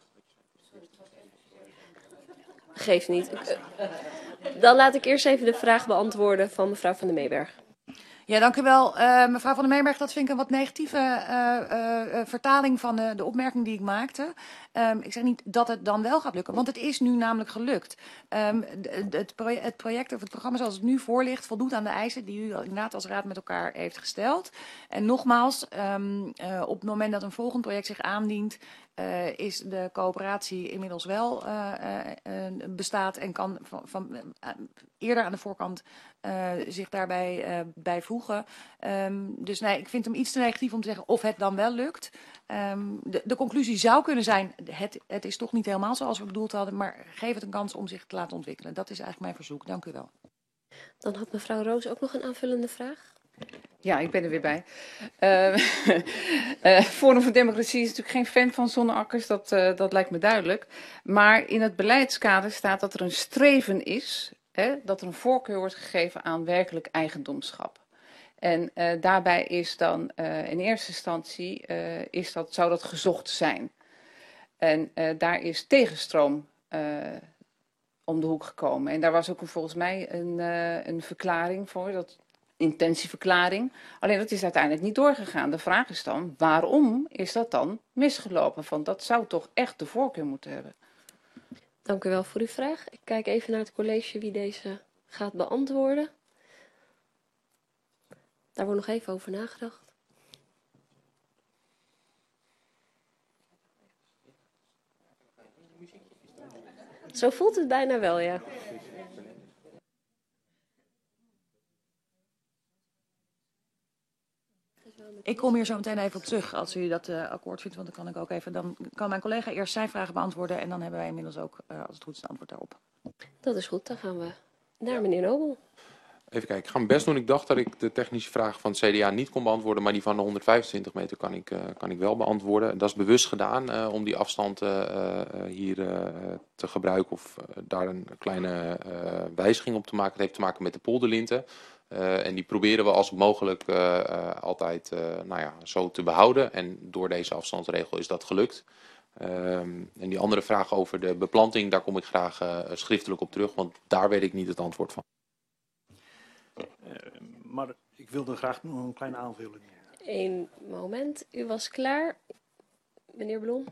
Geeft niet. Dan laat ik eerst even de vraag beantwoorden van mevrouw Van der Meeberg. Ja, dank u wel. Uh, mevrouw Van der Meeberg, dat vind ik een wat negatieve uh, uh, vertaling van de, de opmerking die ik maakte. Um, ik zeg niet dat het dan wel gaat lukken, want het is nu namelijk gelukt. Um, het, proje het project of het programma zoals het nu voor ligt voldoet aan de eisen die u inderdaad als raad met elkaar heeft gesteld. En nogmaals, um, uh, op het moment dat een volgend project zich aandient, Uh, is de coöperatie inmiddels wel uh, uh, uh, bestaat en kan van, van, uh, eerder aan de voorkant uh, zich daarbij uh, bijvoegen. Um, dus nee, ik vind hem iets te negatief om te zeggen of het dan wel lukt. Um, de, de conclusie zou kunnen zijn, het, het is toch niet helemaal zoals we bedoeld hadden, maar geef het een kans om zich te laten ontwikkelen. Dat is eigenlijk mijn verzoek. Dank u wel. Dan had mevrouw Roos ook nog een aanvullende vraag. Ja, ik ben er weer bij. Uh, uh, Forum voor Democratie is natuurlijk geen fan van zonneakkers, dat, uh, dat lijkt me duidelijk. Maar in het beleidskader staat dat er een streven is, hè, dat er een voorkeur wordt gegeven aan werkelijk eigendomschap. En uh, daarbij is dan uh, in eerste instantie, uh, is dat, zou dat gezocht zijn. En uh, daar is tegenstroom uh, om de hoek gekomen. En daar was ook een, volgens mij een, uh, een verklaring voor, dat... intentieverklaring. Alleen dat is uiteindelijk niet doorgegaan. De vraag is dan, waarom is dat dan misgelopen? Want dat zou toch echt de voorkeur moeten hebben. Dank u wel voor uw vraag. Ik kijk even naar het college wie deze gaat beantwoorden. Daar wordt nog even over nagedacht. Zo voelt het bijna wel, ja. Ik kom hier zo meteen even op terug als u dat uh, akkoord vindt, want dan kan ik ook even, dan kan mijn collega eerst zijn vragen beantwoorden en dan hebben wij inmiddels ook, uh, als het goed is, een antwoord daarop. Dat is goed, dan gaan we naar meneer Nobel. Even kijken, ik ga mijn best doen. Ik dacht dat ik de technische vraag van het C D A niet kon beantwoorden, maar die van de honderdvijfentwintig meter kan ik, uh, kan ik wel beantwoorden. Dat is bewust gedaan uh, om die afstand uh, uh, hier uh, te gebruiken of uh, daar een kleine uh, wijziging op te maken. Het heeft te maken met de polderlinten. Uh, en die proberen we als mogelijk uh, uh, altijd uh, nou ja, zo te behouden. En door deze afstandsregel is dat gelukt. Um, en die andere vraag over de beplanting, daar kom ik graag uh, schriftelijk op terug, want daar weet ik niet het antwoord van. Uh, maar ik wilde graag nog een kleine aanvulling. Eén moment, u was klaar. Meneer Blom.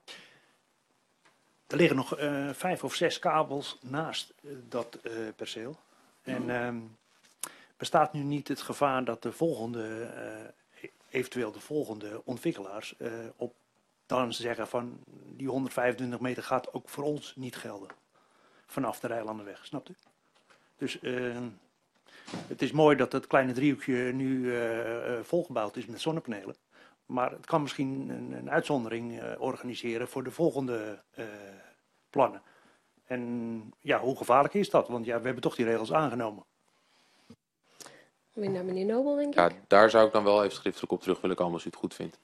Er liggen nog uh, vijf of zes kabels naast uh, dat uh, perceel. En uh, bestaat nu niet het gevaar dat de volgende, uh, eventueel de volgende ontwikkelaars uh, op dan zeggen van die honderdvijfentwintig meter gaat ook voor ons niet gelden. Vanaf de Rijlandenweg, snapt u? Dus uh, het is mooi dat het kleine driehoekje nu uh, uh, volgebouwd is met zonnepanelen. Maar het kan misschien een, een uitzondering uh, organiseren voor de volgende uh, plannen. En ja, hoe gevaarlijk is dat? Want ja, we hebben toch die regels aangenomen. Weer naar meneer Nobel, denk ik. Ja, daar zou ik dan wel even schriftelijk op terug willen komen als u het goed vindt.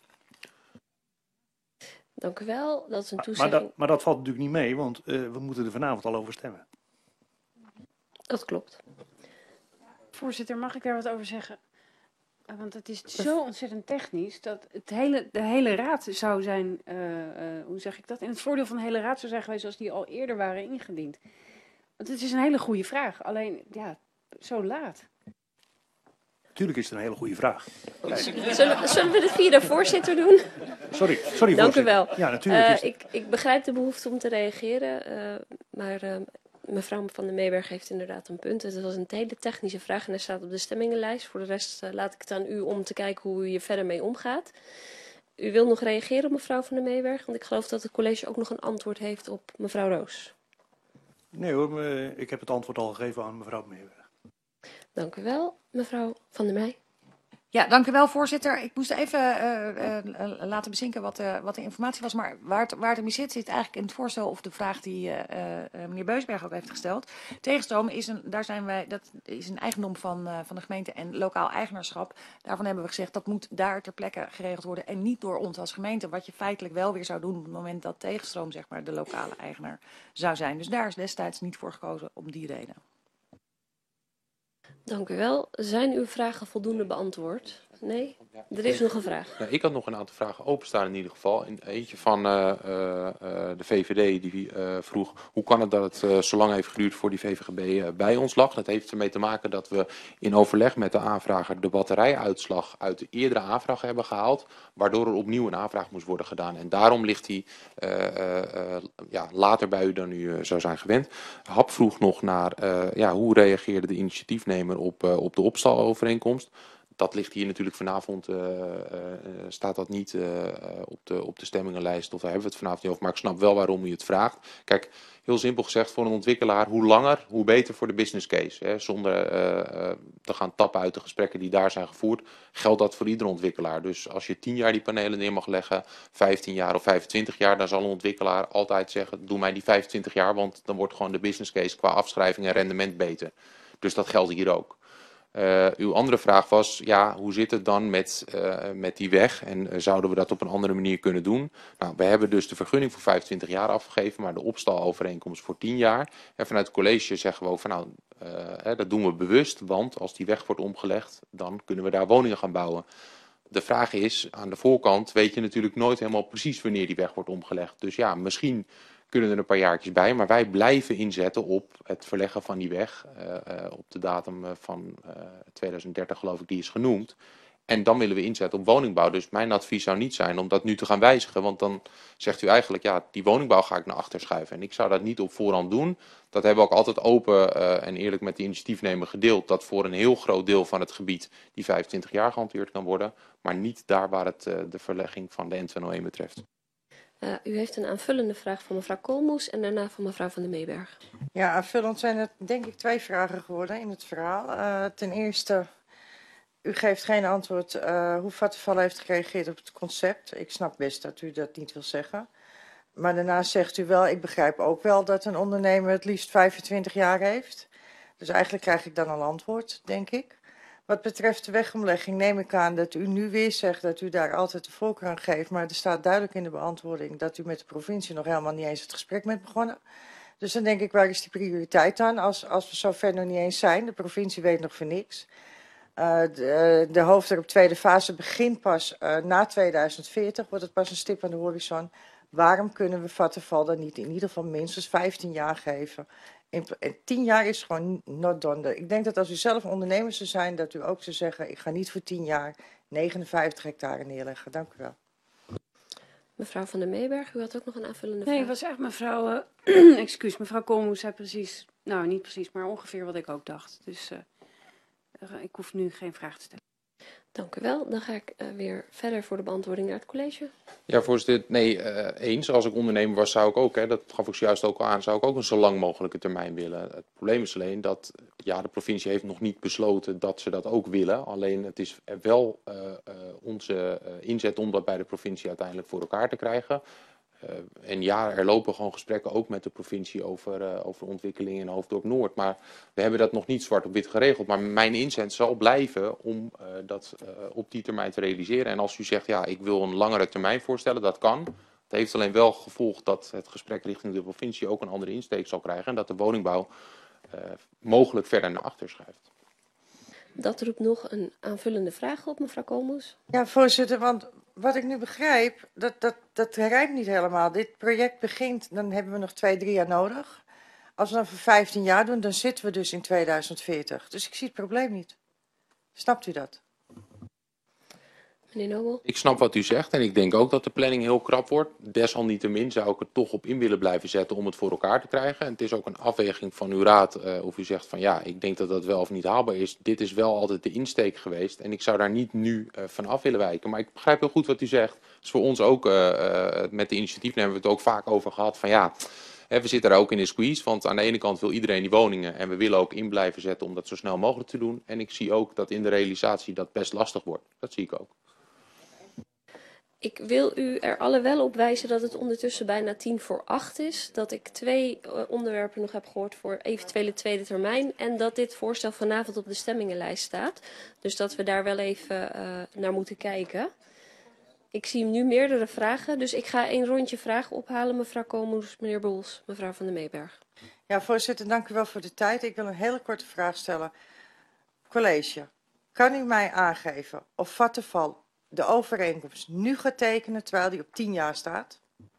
Dank u wel. Dat is een maar, toezegging. maar, dat, maar dat valt natuurlijk niet mee, want uh, we moeten er vanavond al over stemmen. Dat klopt. Voorzitter, mag ik daar wat over zeggen? Want het is zo ontzettend technisch dat het hele, de hele raad zou zijn, uh, uh, hoe zeg ik dat? In het voordeel van de hele raad zou zijn geweest als die al eerder waren ingediend. Want het is een hele goede vraag, alleen ja, zo laat. Natuurlijk is het een hele goede vraag. Zullen, zullen we dit via de voorzitter doen? Sorry, sorry Dank voorzitter. u wel. Ja, natuurlijk is uh, ik, ik begrijp de behoefte om te reageren, uh, maar uh, mevrouw Van der Meeberg heeft inderdaad een punt. Het was een hele technische vraag en hij staat op de stemmingenlijst. Voor de rest uh, laat ik het aan u om te kijken hoe u hier verder mee omgaat. U wil nog reageren, mevrouw Van der Meeberg? Want ik geloof dat het college ook nog een antwoord heeft op mevrouw Roos. Nee hoor, ik heb het antwoord al gegeven aan mevrouw Meeberg. Dank u wel, mevrouw Van der Meij. Ja, dank u wel, voorzitter. Ik moest even uh, uh, laten bezinken wat, uh, wat de informatie was. Maar waar het, waar het om zit, zit eigenlijk in het voorstel of de vraag die uh, uh, meneer Beusberg ook heeft gesteld. Tegenstroom is een, daar zijn wij, dat is een eigendom van, uh, van de gemeente en lokaal eigenaarschap. Daarvan hebben we gezegd dat moet daar ter plekke geregeld worden en niet door ons als gemeente. Wat je feitelijk wel weer zou doen op het moment dat tegenstroom zeg maar, de lokale eigenaar zou zijn. Dus daar is destijds niet voor gekozen om die reden. Dank u wel. Zijn uw vragen voldoende beantwoord? Nee? Er is nog een vraag. Nou, ik had nog een aantal vragen openstaan in ieder geval. Eentje van uh, uh, de V V D die uh, vroeg hoe kan het dat het uh, zo lang heeft geduurd voor die V V G B uh, bij ons lag. Dat heeft ermee te maken dat we in overleg met de aanvrager de batterijuitslag uit de eerdere aanvraag hebben gehaald. Waardoor er opnieuw een aanvraag moest worden gedaan. En daarom ligt die uh, uh, uh, ja, later bij u dan u uh, zou zijn gewend. Hap vroeg nog naar uh, ja, hoe reageerde de initiatiefnemer op, uh, op de opstalovereenkomst. Dat ligt hier natuurlijk vanavond, uh, uh, staat dat niet uh, op, de, op de stemmingenlijst, of daar hebben we het vanavond niet over. Maar ik snap wel waarom u het vraagt. Kijk, heel simpel gezegd, voor een ontwikkelaar, hoe langer, hoe beter voor de business case. Hè. Zonder uh, uh, te gaan tappen uit de gesprekken die daar zijn gevoerd, geldt dat voor iedere ontwikkelaar. Dus als je tien jaar die panelen neer mag leggen, vijftien jaar of vijfentwintig jaar, dan zal een ontwikkelaar altijd zeggen, doe mij die vijfentwintig jaar, want dan wordt gewoon de business case qua afschrijving en rendement beter. Dus dat geldt hier ook. Uh, uw andere vraag was, ja, hoe zit het dan met, uh, met die weg en uh, zouden we dat op een andere manier kunnen doen? Nou, we hebben dus de vergunning voor vijfentwintig jaar afgegeven, maar de opstalovereenkomst voor tien jaar. En vanuit het college zeggen we ook van, nou, uh, hè, dat doen we bewust, want als die weg wordt omgelegd, dan kunnen we daar woningen gaan bouwen. De vraag is, aan de voorkant weet je natuurlijk nooit helemaal precies wanneer die weg wordt omgelegd. Dus ja, misschien kunnen er een paar jaartjes bij, maar wij blijven inzetten op het verleggen van die weg uh, uh, op de datum van uh, tweeduizend dertig geloof ik, die is genoemd. En dan willen we inzetten op woningbouw. Dus mijn advies zou niet zijn om dat nu te gaan wijzigen, want dan zegt u eigenlijk, ja, die woningbouw ga ik naar achter schuiven. En ik zou dat niet op voorhand doen. Dat hebben we ook altijd open uh, en eerlijk met de initiatiefnemer gedeeld, dat voor een heel groot deel van het gebied die vijfentwintig jaar gehanteerd kan worden, maar niet daar waar het uh, de verlegging van de N tweehonderdéén betreft. Uh, u heeft een aanvullende vraag van mevrouw Koolmoes en daarna van mevrouw Van der Meeberg. Ja, aanvullend zijn er denk ik twee vragen geworden in het verhaal. Uh, ten eerste, u geeft geen antwoord uh, hoe Vattenfall heeft gereageerd op het concept. Ik snap best dat u dat niet wil zeggen. Maar daarna zegt u wel, ik begrijp ook wel dat een ondernemer het liefst vijfentwintig jaar heeft. Dus eigenlijk krijg ik dan al antwoord, denk ik. Wat betreft de wegomlegging neem ik aan dat u nu weer zegt dat u daar altijd de voorkeur aan geeft. Maar er staat duidelijk in de beantwoording dat u met de provincie nog helemaal niet eens het gesprek bent begonnen. Dus dan denk ik, waar is die prioriteit dan als, als we zover nog niet eens zijn? De provincie weet nog voor niks. Uh, de, de hoofddruk tweede fase begint pas uh, na tweeduizend veertig, wordt het pas een stip aan de horizon. Waarom kunnen we Vattenfall dan niet in ieder geval minstens vijftien jaar geven? In, in tien jaar is gewoon not done. Ik denk dat als u zelf ondernemer zou zijn, dat u ook zou zeggen, ik ga niet voor tien jaar negenenvijftig hectare neerleggen. Dank u wel. Mevrouw van der Meeberg, u had ook nog een aanvullende nee, vraag. het was echt mevrouw, uh, excuus, mevrouw Koolmoes zei precies, nou niet precies, maar ongeveer wat ik ook dacht. Dus uh, ik hoef nu geen vraag te stellen. Dank u wel. Dan ga ik uh, weer verder voor de beantwoording naar het college. Ja, voorzitter. Nee, uh, eens. Als ik ondernemer was, zou ik ook, hè, dat gaf ik zojuist ook al aan, zou ik ook een zo lang mogelijke termijn willen. Het probleem is alleen dat, ja, de provincie heeft nog niet besloten dat ze dat ook willen. Alleen het is wel uh, uh, onze uh, inzet om dat bij de provincie uiteindelijk voor elkaar te krijgen. Uh, en ja, er lopen gewoon gesprekken ook met de provincie over, uh, over ontwikkelingen in Hoofddorp Noord. Maar we hebben dat nog niet zwart op wit geregeld. Maar mijn inzet zal blijven om uh, dat uh, op die termijn te realiseren. En als u zegt, ja, ik wil een langere termijn voorstellen, dat kan. Het heeft alleen wel gevolg dat het gesprek richting de provincie ook een andere insteek zal krijgen. En dat de woningbouw uh, mogelijk verder naar achter schuift. Dat roept nog een aanvullende vraag op, mevrouw Koolmoes. Ja, voorzitter, want wat ik nu begrijp, dat, dat, dat rijmt niet helemaal. Dit project begint, dan hebben we nog twee, drie jaar nodig. Als we dan voor vijftien jaar doen, dan zitten we dus in tweeduizend veertig. Dus ik zie het probleem niet. Snapt u dat? Meneer Nobel? Ik snap wat u zegt en ik denk ook dat de planning heel krap wordt. Desalniettemin zou ik er toch op in willen blijven zetten om het voor elkaar te krijgen. En het is ook een afweging van uw raad uh, of u zegt van ja, ik denk dat dat wel of niet haalbaar is. Dit is wel altijd de insteek geweest en ik zou daar niet nu uh, van af willen wijken. Maar ik begrijp heel goed wat u zegt. Dus voor ons ook, uh, uh, met de initiatieven hebben we het ook vaak over gehad van ja, hè, we zitten daar ook in de squeeze. Want aan de ene kant wil iedereen die woningen en we willen ook in blijven zetten om dat zo snel mogelijk te doen. En ik zie ook dat in de realisatie dat best lastig wordt. Dat zie ik ook. Ik wil u er alle wel op wijzen dat het ondertussen bijna tien voor acht is. Dat ik twee uh, onderwerpen nog heb gehoord voor eventuele tweede termijn. En dat dit voorstel vanavond op de stemmingenlijst staat. Dus dat we daar wel even uh, naar moeten kijken. Ik zie nu meerdere vragen. Dus ik ga een rondje vragen ophalen. Mevrouw Koolmoes, meneer Boels, mevrouw van der Meeberg. Ja, voorzitter, dank u wel voor de tijd. Ik wil een hele korte vraag stellen. College, kan u mij aangeven of Vattenfall de overeenkomst nu gaat tekenen terwijl die op tien jaar staat?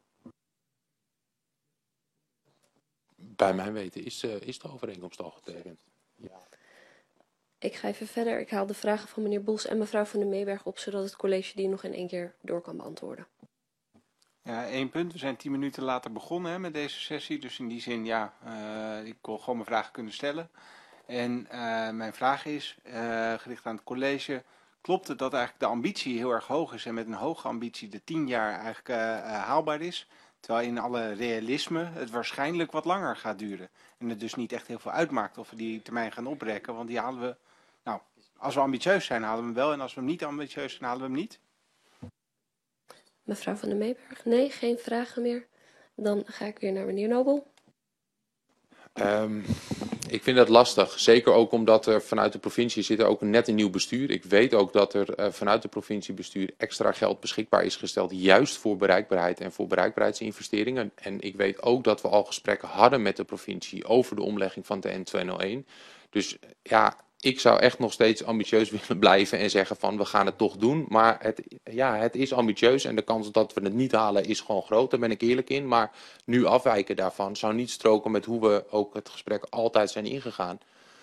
Bij mijn weten is, uh, is de overeenkomst al getekend. Ja. Ik ga even verder. Ik haal de vragen van meneer Boels en mevrouw van der Meeberg op, zodat het college die nog in één keer door kan beantwoorden. Ja, één punt. We zijn tien minuten later begonnen hè, met deze sessie. Dus in die zin, ja, uh, ik wil gewoon mijn vragen kunnen stellen. En uh, mijn vraag is, uh, gericht aan het college, klopt het dat eigenlijk de ambitie heel erg hoog is en met een hoge ambitie de tien jaar eigenlijk uh, uh, haalbaar is, terwijl in alle realisme het waarschijnlijk wat langer gaat duren. En het dus niet echt heel veel uitmaakt of we die termijn gaan oprekken, want die halen we, nou, als we ambitieus zijn halen we hem wel en als we hem niet ambitieus zijn halen we hem niet. Mevrouw van der Meeberg, nee, geen vragen meer. Dan ga ik weer naar meneer Nobel. Um, ik vind dat lastig. Zeker ook omdat er vanuit de provincie zit er ook net een nieuw bestuur. Ik weet ook dat er uh, vanuit de provinciebestuur extra geld beschikbaar is gesteld. Juist voor bereikbaarheid en voor bereikbaarheidsinvesteringen. En ik weet ook dat we al gesprekken hadden met de provincie over de omlegging van de N tweehonderdéén. Dus ja, ik zou echt nog steeds ambitieus willen blijven en zeggen van we gaan het toch doen. Maar het, ja, het is ambitieus en de kans dat we het niet halen is gewoon groot. Daar ben ik eerlijk in. Maar nu afwijken daarvan zou niet stroken met hoe we ook het gesprek altijd zijn ingegaan.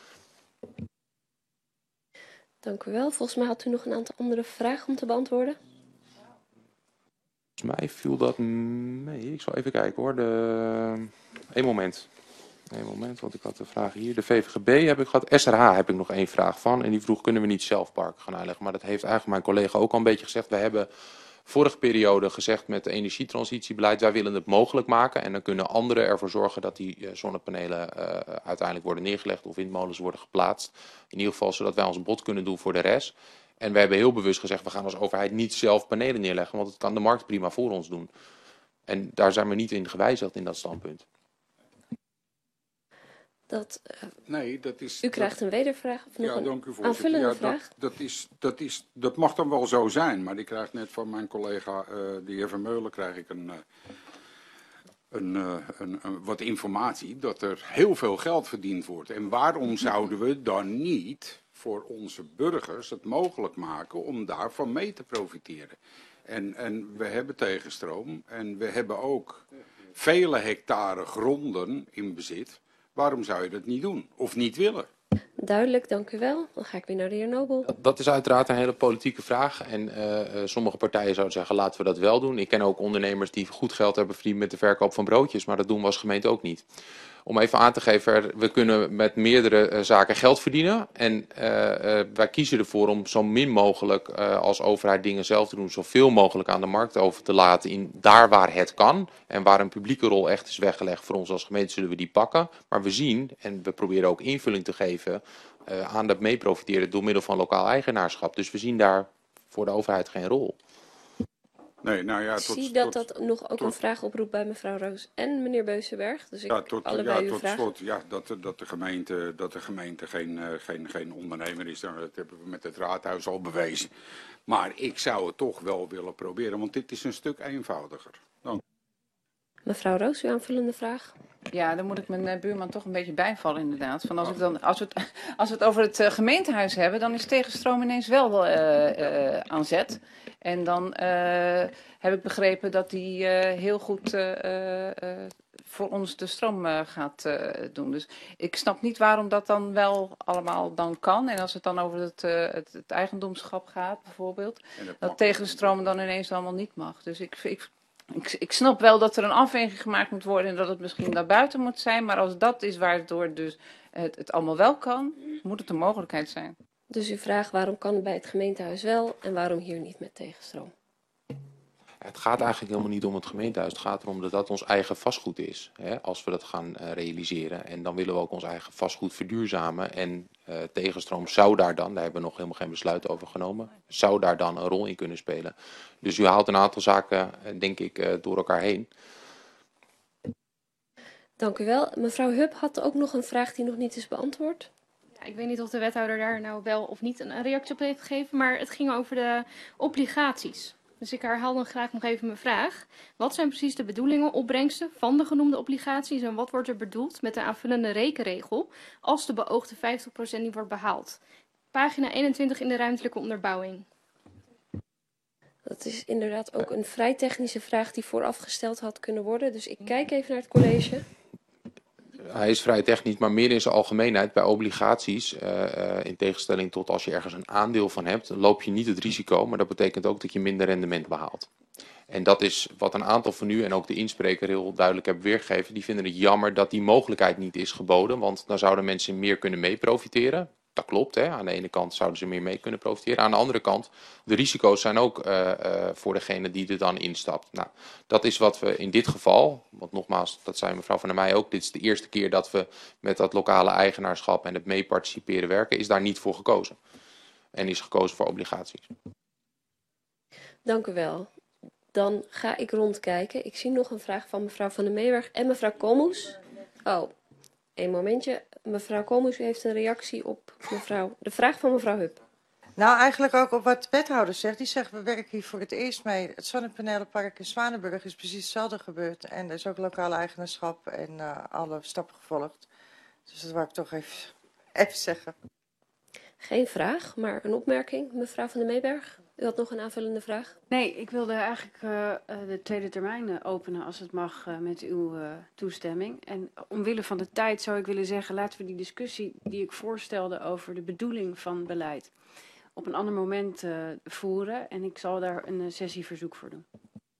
Dank u wel. Volgens mij had u nog een aantal andere vragen om te beantwoorden. Volgens mij viel dat mee. Ik zal even kijken hoor. De... Eén moment. Eén moment, want ik had de vraag hier. De V V G B heb ik gehad. S R H heb ik nog één vraag van. En die vroeg, kunnen we niet zelf parken gaan aanleggen? Maar dat heeft eigenlijk mijn collega ook al een beetje gezegd. We hebben vorige periode gezegd met het energietransitiebeleid, wij willen het mogelijk maken. En dan kunnen anderen ervoor zorgen dat die uh, zonnepanelen uh, uiteindelijk worden neergelegd of windmolens worden geplaatst. In ieder geval zodat wij ons bod kunnen doen voor de rest. En we hebben heel bewust gezegd, we gaan als overheid niet zelf panelen neerleggen, want het kan de markt prima voor ons doen. En daar zijn we niet in gewijzigd in dat standpunt. Dat, uh, nee, dat is, u krijgt dat, een wedervraag of nog ja, een dank u, aanvullende ja, vraag? Dat, dat, is, dat, is, dat mag dan wel zo zijn, maar ik krijg net van mijn collega, uh, de heer Vermeulen, krijg ik een, uh, een, uh, een, een, wat informatie dat er heel veel geld verdiend wordt. En waarom zouden we dan niet voor onze burgers het mogelijk maken om daarvan mee te profiteren? En, en we hebben tegenstroom en we hebben ook vele hectare gronden in bezit. Waarom zou je dat niet doen of niet willen? Duidelijk, dank u wel. Dan ga ik weer naar de heer Nobel. Dat is uiteraard een hele politieke vraag. En uh, sommige partijen zouden zeggen, laten we dat wel doen. Ik ken ook ondernemers die goed geld hebben verdiend met de verkoop van broodjes. Maar dat doen we als gemeente ook niet. Om even aan te geven, we kunnen met meerdere uh, zaken geld verdienen. En uh, uh, wij kiezen ervoor om zo min mogelijk uh, als overheid dingen zelf te doen. Zoveel mogelijk aan de markt over te laten. In daar waar het kan. En waar een publieke rol echt is weggelegd voor ons als gemeente zullen we die pakken. Maar we zien, en we proberen ook invulling te geven uh, aan dat meeprofiteren door middel van lokaal eigenaarschap. Dus we zien daar voor de overheid geen rol. Nee, nou ja, Ik tot, zie dat tot, dat nog ook tot, een vraag oproept bij mevrouw Roos en meneer Beusenberg. Dus ik ja, tot, allebei ja, uw tot vraag. slot, ja, dat, dat de gemeente, dat de gemeente geen, uh, geen, geen ondernemer is, dat hebben we met het raadhuis al bewezen. Maar ik zou het toch wel willen proberen, want dit is een stuk eenvoudiger. Dank. Mevrouw Roos, uw aanvullende vraag. Ja, dan moet ik mijn uh, buurman toch een beetje bijvallen inderdaad. Van als, ik dan, als, we het, als we het over het uh, gemeentehuis hebben, dan is tegenstroom ineens wel uh, uh, aan zet. En dan uh, heb ik begrepen dat die uh, heel goed uh, uh, voor ons de stroom uh, gaat uh, doen. Dus ik snap niet waarom dat dan wel allemaal dan kan. En als het dan over het, uh, het, het eigendomschap gaat bijvoorbeeld, dat, dat tegenstroom dan ineens allemaal niet mag. Dus ik, ik Ik, ik snap wel dat er een afweging gemaakt moet worden en dat het misschien daarbuiten moet zijn. Maar als dat is waardoor dus het, het allemaal wel kan, moet het een mogelijkheid zijn. Dus uw vraag, waarom kan het bij het gemeentehuis wel en waarom hier niet met tegenstroom? Het gaat eigenlijk helemaal niet om het gemeentehuis. Het gaat erom dat dat ons eigen vastgoed is. Hè, als we dat gaan uh, realiseren. En dan willen we ook ons eigen vastgoed verduurzamen. En uh, tegenstroom zou daar dan, daar hebben we nog helemaal geen besluit over genomen, zou daar dan een rol in kunnen spelen. Dus u haalt een aantal zaken, uh, denk ik, uh, door elkaar heen. Dank u wel. Mevrouw Hub had ook nog een vraag die nog niet is beantwoord. Ja, ik weet niet of de wethouder daar nou wel of niet een reactie op heeft gegeven, maar het ging over de obligaties. Dus ik herhaal dan graag nog even mijn vraag. Wat zijn precies de bedoelingen, opbrengsten van de genoemde obligaties en wat wordt er bedoeld met de aanvullende rekenregel als de beoogde vijftig procent niet wordt behaald? Pagina eenentwintig in de ruimtelijke onderbouwing. Dat is inderdaad ook een vrij technische vraag die vooraf gesteld had kunnen worden. Dus ik kijk even naar het college. Hij is vrij technisch, maar meer in zijn algemeenheid bij obligaties, uh, uh, in tegenstelling tot als je ergens een aandeel van hebt, loop je niet het risico, maar dat betekent ook dat je minder rendement behaalt. En dat is wat een aantal van u en ook de inspreker heel duidelijk hebben weergegeven. Die vinden het jammer dat die mogelijkheid niet is geboden, want dan zouden mensen meer kunnen mee profiteren. Dat klopt, hè. Aan de ene kant zouden ze meer mee kunnen profiteren. Aan de andere kant, de risico's zijn ook uh, uh, voor degene die er dan instapt. Nou, dat is wat we in dit geval, want nogmaals, dat zei mevrouw Van der Meij ook, dit is de eerste keer dat we met dat lokale eigenaarschap en het mee participeren werken, is daar niet voor gekozen. En is gekozen voor obligaties. Dank u wel. Dan ga ik rondkijken. Ik zie nog een vraag van mevrouw Van der Meeberg en mevrouw Komus. Oh, een momentje. Mevrouw Komus, u heeft een reactie op mevrouw, de vraag van mevrouw Hub. Nou, eigenlijk ook op wat de wethouder zegt. Die zegt, we werken hier voor het eerst mee. Het zonnepanelenpark in Zwanenburg is precies hetzelfde gebeurd. En er is ook lokale eigenaarschap en uh, alle stappen gevolgd. Dus dat wou ik toch even, even zeggen. Geen vraag, maar een opmerking. Mevrouw Van der Meeberg, u had nog een aanvullende vraag. Nee, ik wilde eigenlijk uh, de tweede termijn uh, openen, als het mag, uh, met uw uh, toestemming. En omwille van de tijd zou ik willen zeggen, laten we die discussie die ik voorstelde over de bedoeling van beleid op een ander moment uh, voeren. En ik zal daar een uh, sessieverzoek voor doen.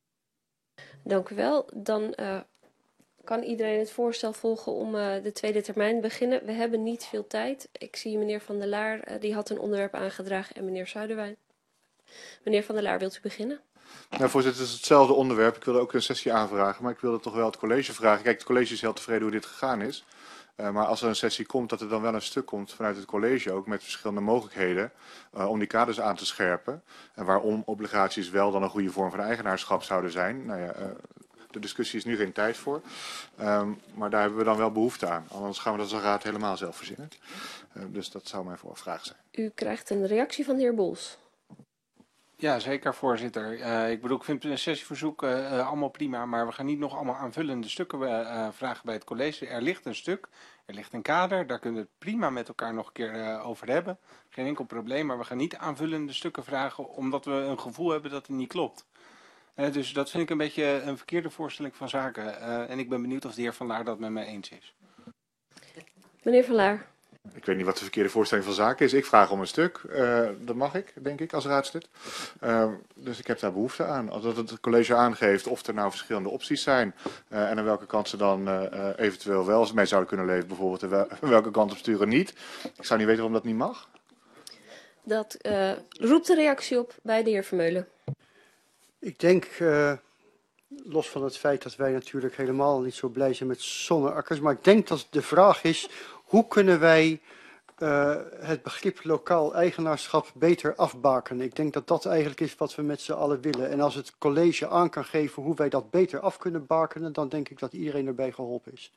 Dank u wel. Dan uh, kan iedereen het voorstel volgen om uh, de tweede termijn te beginnen. We hebben niet veel tijd. Ik zie meneer Van der Laar, uh, die had een onderwerp aangedragen, en meneer Zuiderwijn. Meneer Van der Laar, wilt u beginnen? Nou, voorzitter, het is hetzelfde onderwerp. Ik wilde ook een sessie aanvragen, maar ik wilde toch wel het college vragen. Kijk, het college is heel tevreden hoe dit gegaan is. Uh, maar als er een sessie komt, dat er dan wel een stuk komt vanuit het college ook met verschillende mogelijkheden uh, om die kaders aan te scherpen. En waarom obligaties wel dan een goede vorm van eigenaarschap zouden zijn. Nou ja, uh, de discussie is nu geen tijd voor. Um, maar daar hebben we dan wel behoefte aan. Anders gaan we dat als raad helemaal zelf verzinnen. Uh, dus dat zou mijn vraag zijn. U krijgt een reactie van de heer Bols. Ja, zeker, voorzitter. Uh, ik bedoel, ik vind een sessieverzoek uh, uh, allemaal prima, maar we gaan niet nog allemaal aanvullende stukken uh, vragen bij het college. Er ligt een stuk, er ligt een kader, daar kunnen we het prima met elkaar nog een keer uh, over hebben. Geen enkel probleem, maar we gaan niet aanvullende stukken vragen omdat we een gevoel hebben dat het niet klopt. Uh, dus dat vind ik een beetje een verkeerde voorstelling van zaken. Uh, en ik ben benieuwd of de heer Van Laar dat met mij eens is. Meneer Van Laar. Ik weet niet wat de verkeerde voorstelling van zaken is. Ik vraag om een stuk. Uh, dat mag ik, denk ik, als raadslid. Uh, dus ik heb daar behoefte aan. Als dat het college aangeeft of er nou verschillende opties zijn. Uh, en aan welke kant ze dan uh, eventueel wel mee zouden kunnen leven. Bijvoorbeeld en wel, welke kant op sturen niet. Ik zou niet weten waarom dat niet mag. Dat uh, roept een reactie op bij de heer Vermeulen. Ik denk, uh, los van het feit dat wij natuurlijk helemaal niet zo blij zijn met zonneakkers. Maar ik denk dat de vraag is, hoe kunnen wij uh, het begrip lokaal eigenaarschap beter afbakenen? Ik denk dat dat eigenlijk is wat we met z'n allen willen. En als het college aan kan geven hoe wij dat beter af kunnen bakenen, dan denk ik dat iedereen erbij geholpen is.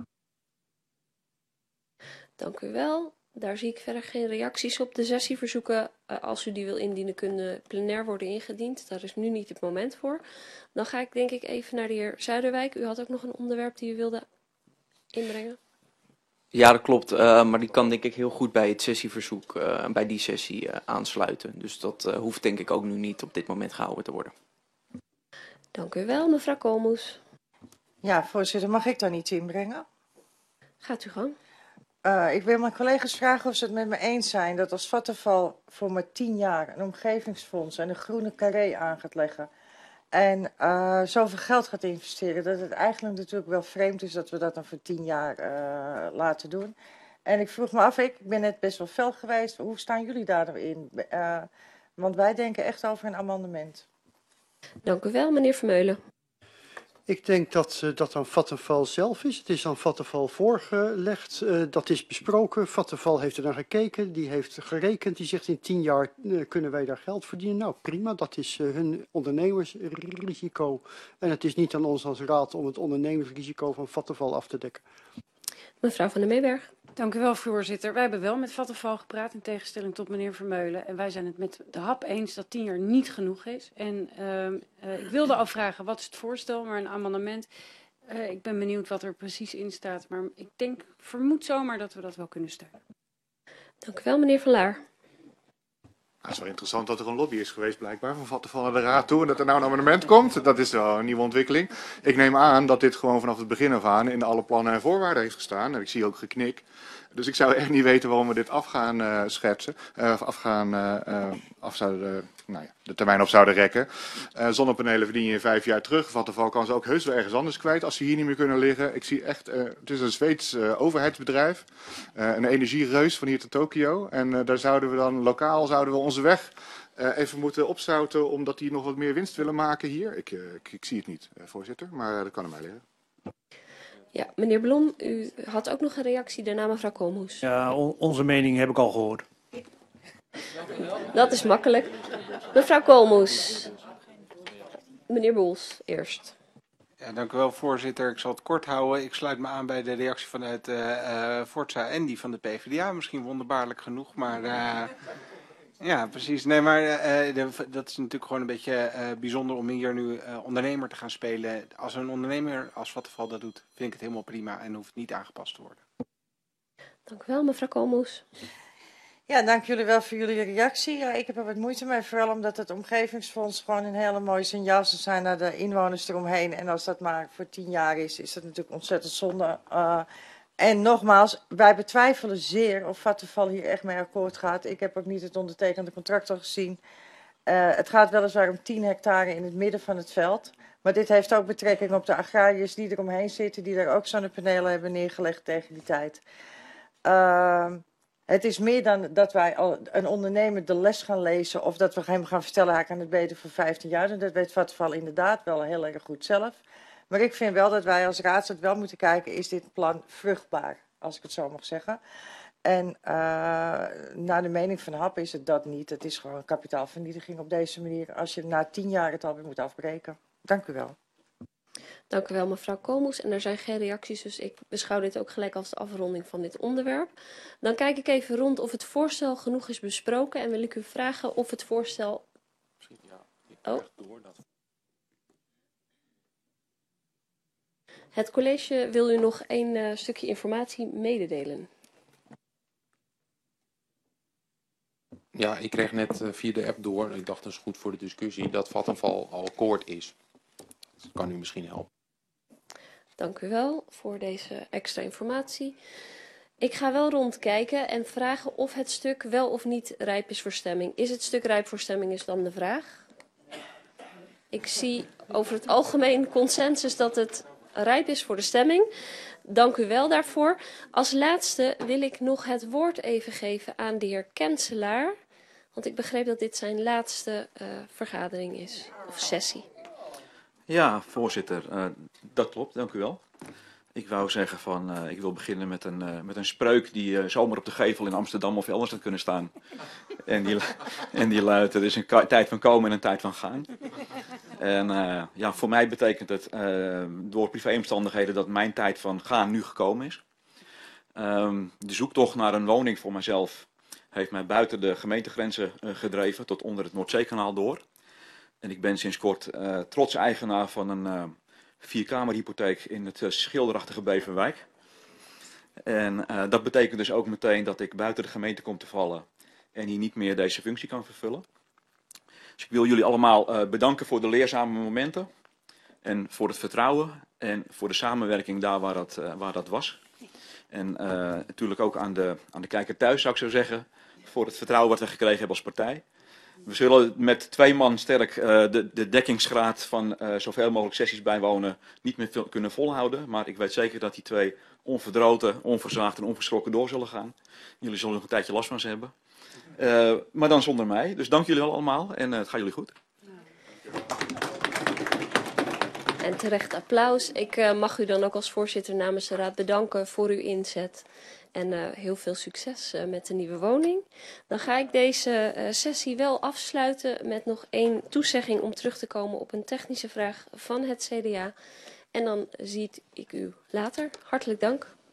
Dank u wel. Daar zie ik verder geen reacties op. De sessieverzoeken, uh, als u die wil indienen, kunnen plenair worden ingediend. Daar is nu niet het moment voor. Dan ga ik denk ik even naar de heer Zuiderwijk. U had ook nog een onderwerp die u wilde inbrengen. Ja, dat klopt. Uh, maar die kan denk ik heel goed bij het sessieverzoek, uh, bij die sessie uh, aansluiten. Dus dat uh, hoeft denk ik ook nu niet op dit moment gehouden te worden. Dank u wel, mevrouw Koolmoes. Ja, voorzitter, mag ik daar iets inbrengen? Gaat u gang. Uh, ik wil mijn collega's vragen of ze het met me eens zijn dat als Vattenfall voor maar tien jaar een omgevingsfonds en een groene carré aan gaat leggen en uh, zoveel geld gaat investeren, dat het eigenlijk natuurlijk wel vreemd is dat we dat dan voor tien jaar uh, laten doen. En ik vroeg me af, ik ben net best wel fel geweest, hoe staan jullie daarin? Uh, want wij denken echt over een amendement. Dank u wel, meneer Vermeulen. Ik denk dat uh, dat aan Vattenfall zelf is. Het is aan Vattenfall voorgelegd. Uh, dat is besproken. Vattenfall heeft er naar gekeken. Die heeft gerekend. Die zegt in tien jaar uh, kunnen wij daar geld verdienen. Nou prima, dat is uh, hun ondernemersrisico. En het is niet aan ons als raad om het ondernemersrisico van Vattenfall af te dekken. Mevrouw van der Meeberg. Dank u wel, voorzitter. Wij hebben wel met Vattenfall gepraat, in tegenstelling tot meneer Vermeulen. En wij zijn het met de hap eens dat tien jaar niet genoeg is. En uh, uh, ik wilde al vragen, wat is het voorstel, maar een amendement. Uh, ik ben benieuwd wat er precies in staat. Maar ik denk, vermoed zomaar dat we dat wel kunnen steunen. Dank u wel, meneer Van Laar. Het is wel interessant dat er een lobby is geweest blijkbaar van Vattenfall naar de raad toe en dat er nou een amendement komt. Dat is wel een nieuwe ontwikkeling. Ik neem aan dat dit gewoon vanaf het begin af aan in alle plannen en voorwaarden heeft gestaan. En ik zie ook geknik. Dus ik zou echt niet weten waarom we dit af gaan uh, schetsen. Uh, af gaan, uh, uh, af zouden, uh, nou ja, de termijn op zouden rekken. Uh, zonnepanelen verdien je in vijf jaar terug. Vattenfall kan ze ook heus wel ergens anders kwijt als ze hier niet meer kunnen liggen. Ik zie echt, uh, het is een Zweeds uh, overheidsbedrijf. Uh, een energiereus van hier tot Tokio. En uh, daar zouden we dan lokaal zouden we onze weg uh, even moeten opzouten omdat die nog wat meer winst willen maken hier. Ik, uh, ik, ik zie het niet, uh, voorzitter, maar uh, dat kan aan mij liggen. Ja, meneer Blom, u had ook nog een reactie, daarna mevrouw Koolmoes. Ja, on onze mening heb ik al gehoord. Dat is makkelijk. Mevrouw Koolmoes. Meneer Bols, eerst. Ja, dank u wel, voorzitter. Ik zal het kort houden. Ik sluit me aan bij de reactie vanuit uh, uh, Forza en die van de P v d A. Misschien wonderbaarlijk genoeg, maar... Uh, Ja, precies. Nee, maar uh, de, dat is natuurlijk gewoon een beetje uh, bijzonder om hier nu uh, ondernemer te gaan spelen. Als een ondernemer als Vattenfall dat doet, vind ik het helemaal prima en hoeft niet aangepast te worden. Dank u wel, mevrouw Koolmoes. Ja, dank jullie wel voor jullie reactie. Ja, ik heb er wat moeite mee, vooral omdat het omgevingsfonds gewoon een hele mooie signaal zou zijn naar de inwoners eromheen. En als dat maar voor tien jaar is, is dat natuurlijk ontzettend zonde. Uh, En nogmaals, wij betwijfelen zeer of Vattenfall hier echt mee akkoord gaat. Ik heb ook niet het ondertekende contract al gezien. Uh, het gaat weliswaar om tien hectare in het midden van het veld. Maar dit heeft ook betrekking op de agrariërs die eromheen zitten, die daar ook zonnepanelen hebben neergelegd tegen die tijd. Uh, Het is meer dan dat wij al een ondernemer de les gaan lezen of dat we hem gaan vertellen hij kan het beter voor vijftien jaar doen. Dat weet Vattenfall inderdaad wel heel erg goed zelf. Maar ik vind wel dat wij als raadslid wel moeten kijken, is dit plan vruchtbaar, als ik het zo mag zeggen. En uh, naar de mening van Hap is het dat niet. Het is gewoon kapitaalvernietiging op deze manier als je na tien jaar het alweer moet afbreken. Dank u wel. Dank u wel, mevrouw Koolmoes. En er zijn geen reacties, dus ik beschouw dit ook gelijk als de afronding van dit onderwerp. Dan kijk ik even rond of het voorstel genoeg is besproken en wil ik u vragen of het voorstel... Oh. Het college wil u nog een uh, stukje informatie mededelen. Ja, ik kreeg net uh, via de app door, ik dacht dat is goed voor de discussie, dat Vattenfall al akkoord is. Dat kan u misschien helpen. Dank u wel voor deze extra informatie. Ik ga wel rondkijken en vragen of het stuk wel of niet rijp is voor stemming. Is het stuk rijp voor stemming is dan de vraag. Ik zie over het algemeen consensus dat het rijp is voor de stemming. Dank u wel daarvoor. Als laatste wil ik nog het woord even geven aan de heer Kenselaar. Want ik begreep dat dit zijn laatste uh, vergadering is, of sessie. Ja, voorzitter, uh, dat klopt, dank u wel. Ik wou zeggen van, uh, ik wil beginnen met een, uh, met een spreuk die uh, zomaar op de gevel in Amsterdam of elders had kunnen staan. En die, en die luidt, er is een tijd van komen en een tijd van gaan. En uh, ja, voor mij betekent het uh, door privéomstandigheden dat mijn tijd van gaan nu gekomen is. Um, de zoektocht naar een woning voor mezelf heeft mij buiten de gemeentegrenzen uh, gedreven tot onder het Noordzeekanaal door. En ik ben sinds kort uh, trots eigenaar van een uh, vierkamerhypotheek in het uh, schilderachtige Beverwijk. En uh, dat betekent dus ook meteen dat ik buiten de gemeente kom te vallen en hier niet meer deze functie kan vervullen. Dus ik wil jullie allemaal uh, bedanken voor de leerzame momenten en voor het vertrouwen en voor de samenwerking daar waar dat, uh, waar dat was. En uh, natuurlijk ook aan de, aan de kijker thuis zou ik zo zeggen, voor het vertrouwen wat we gekregen hebben als partij. We zullen met twee man sterk uh, de, de dekkingsgraad van uh, zoveel mogelijk sessies bijwonen niet meer veel kunnen volhouden. Maar ik weet zeker dat die twee onverdroten, onverzaagd en onverschrokken door zullen gaan. Jullie zullen nog een tijdje last van ze hebben. Uh, maar dan zonder mij. Dus dank jullie allemaal en uh, het gaat jullie goed. En terecht applaus. Ik uh, mag u dan ook als voorzitter namens de raad bedanken voor uw inzet. En uh, heel veel succes uh, met de nieuwe woning. Dan ga ik deze uh, sessie wel afsluiten met nog één toezegging om terug te komen op een technische vraag van het C D A. En dan zie ik u later. Hartelijk dank.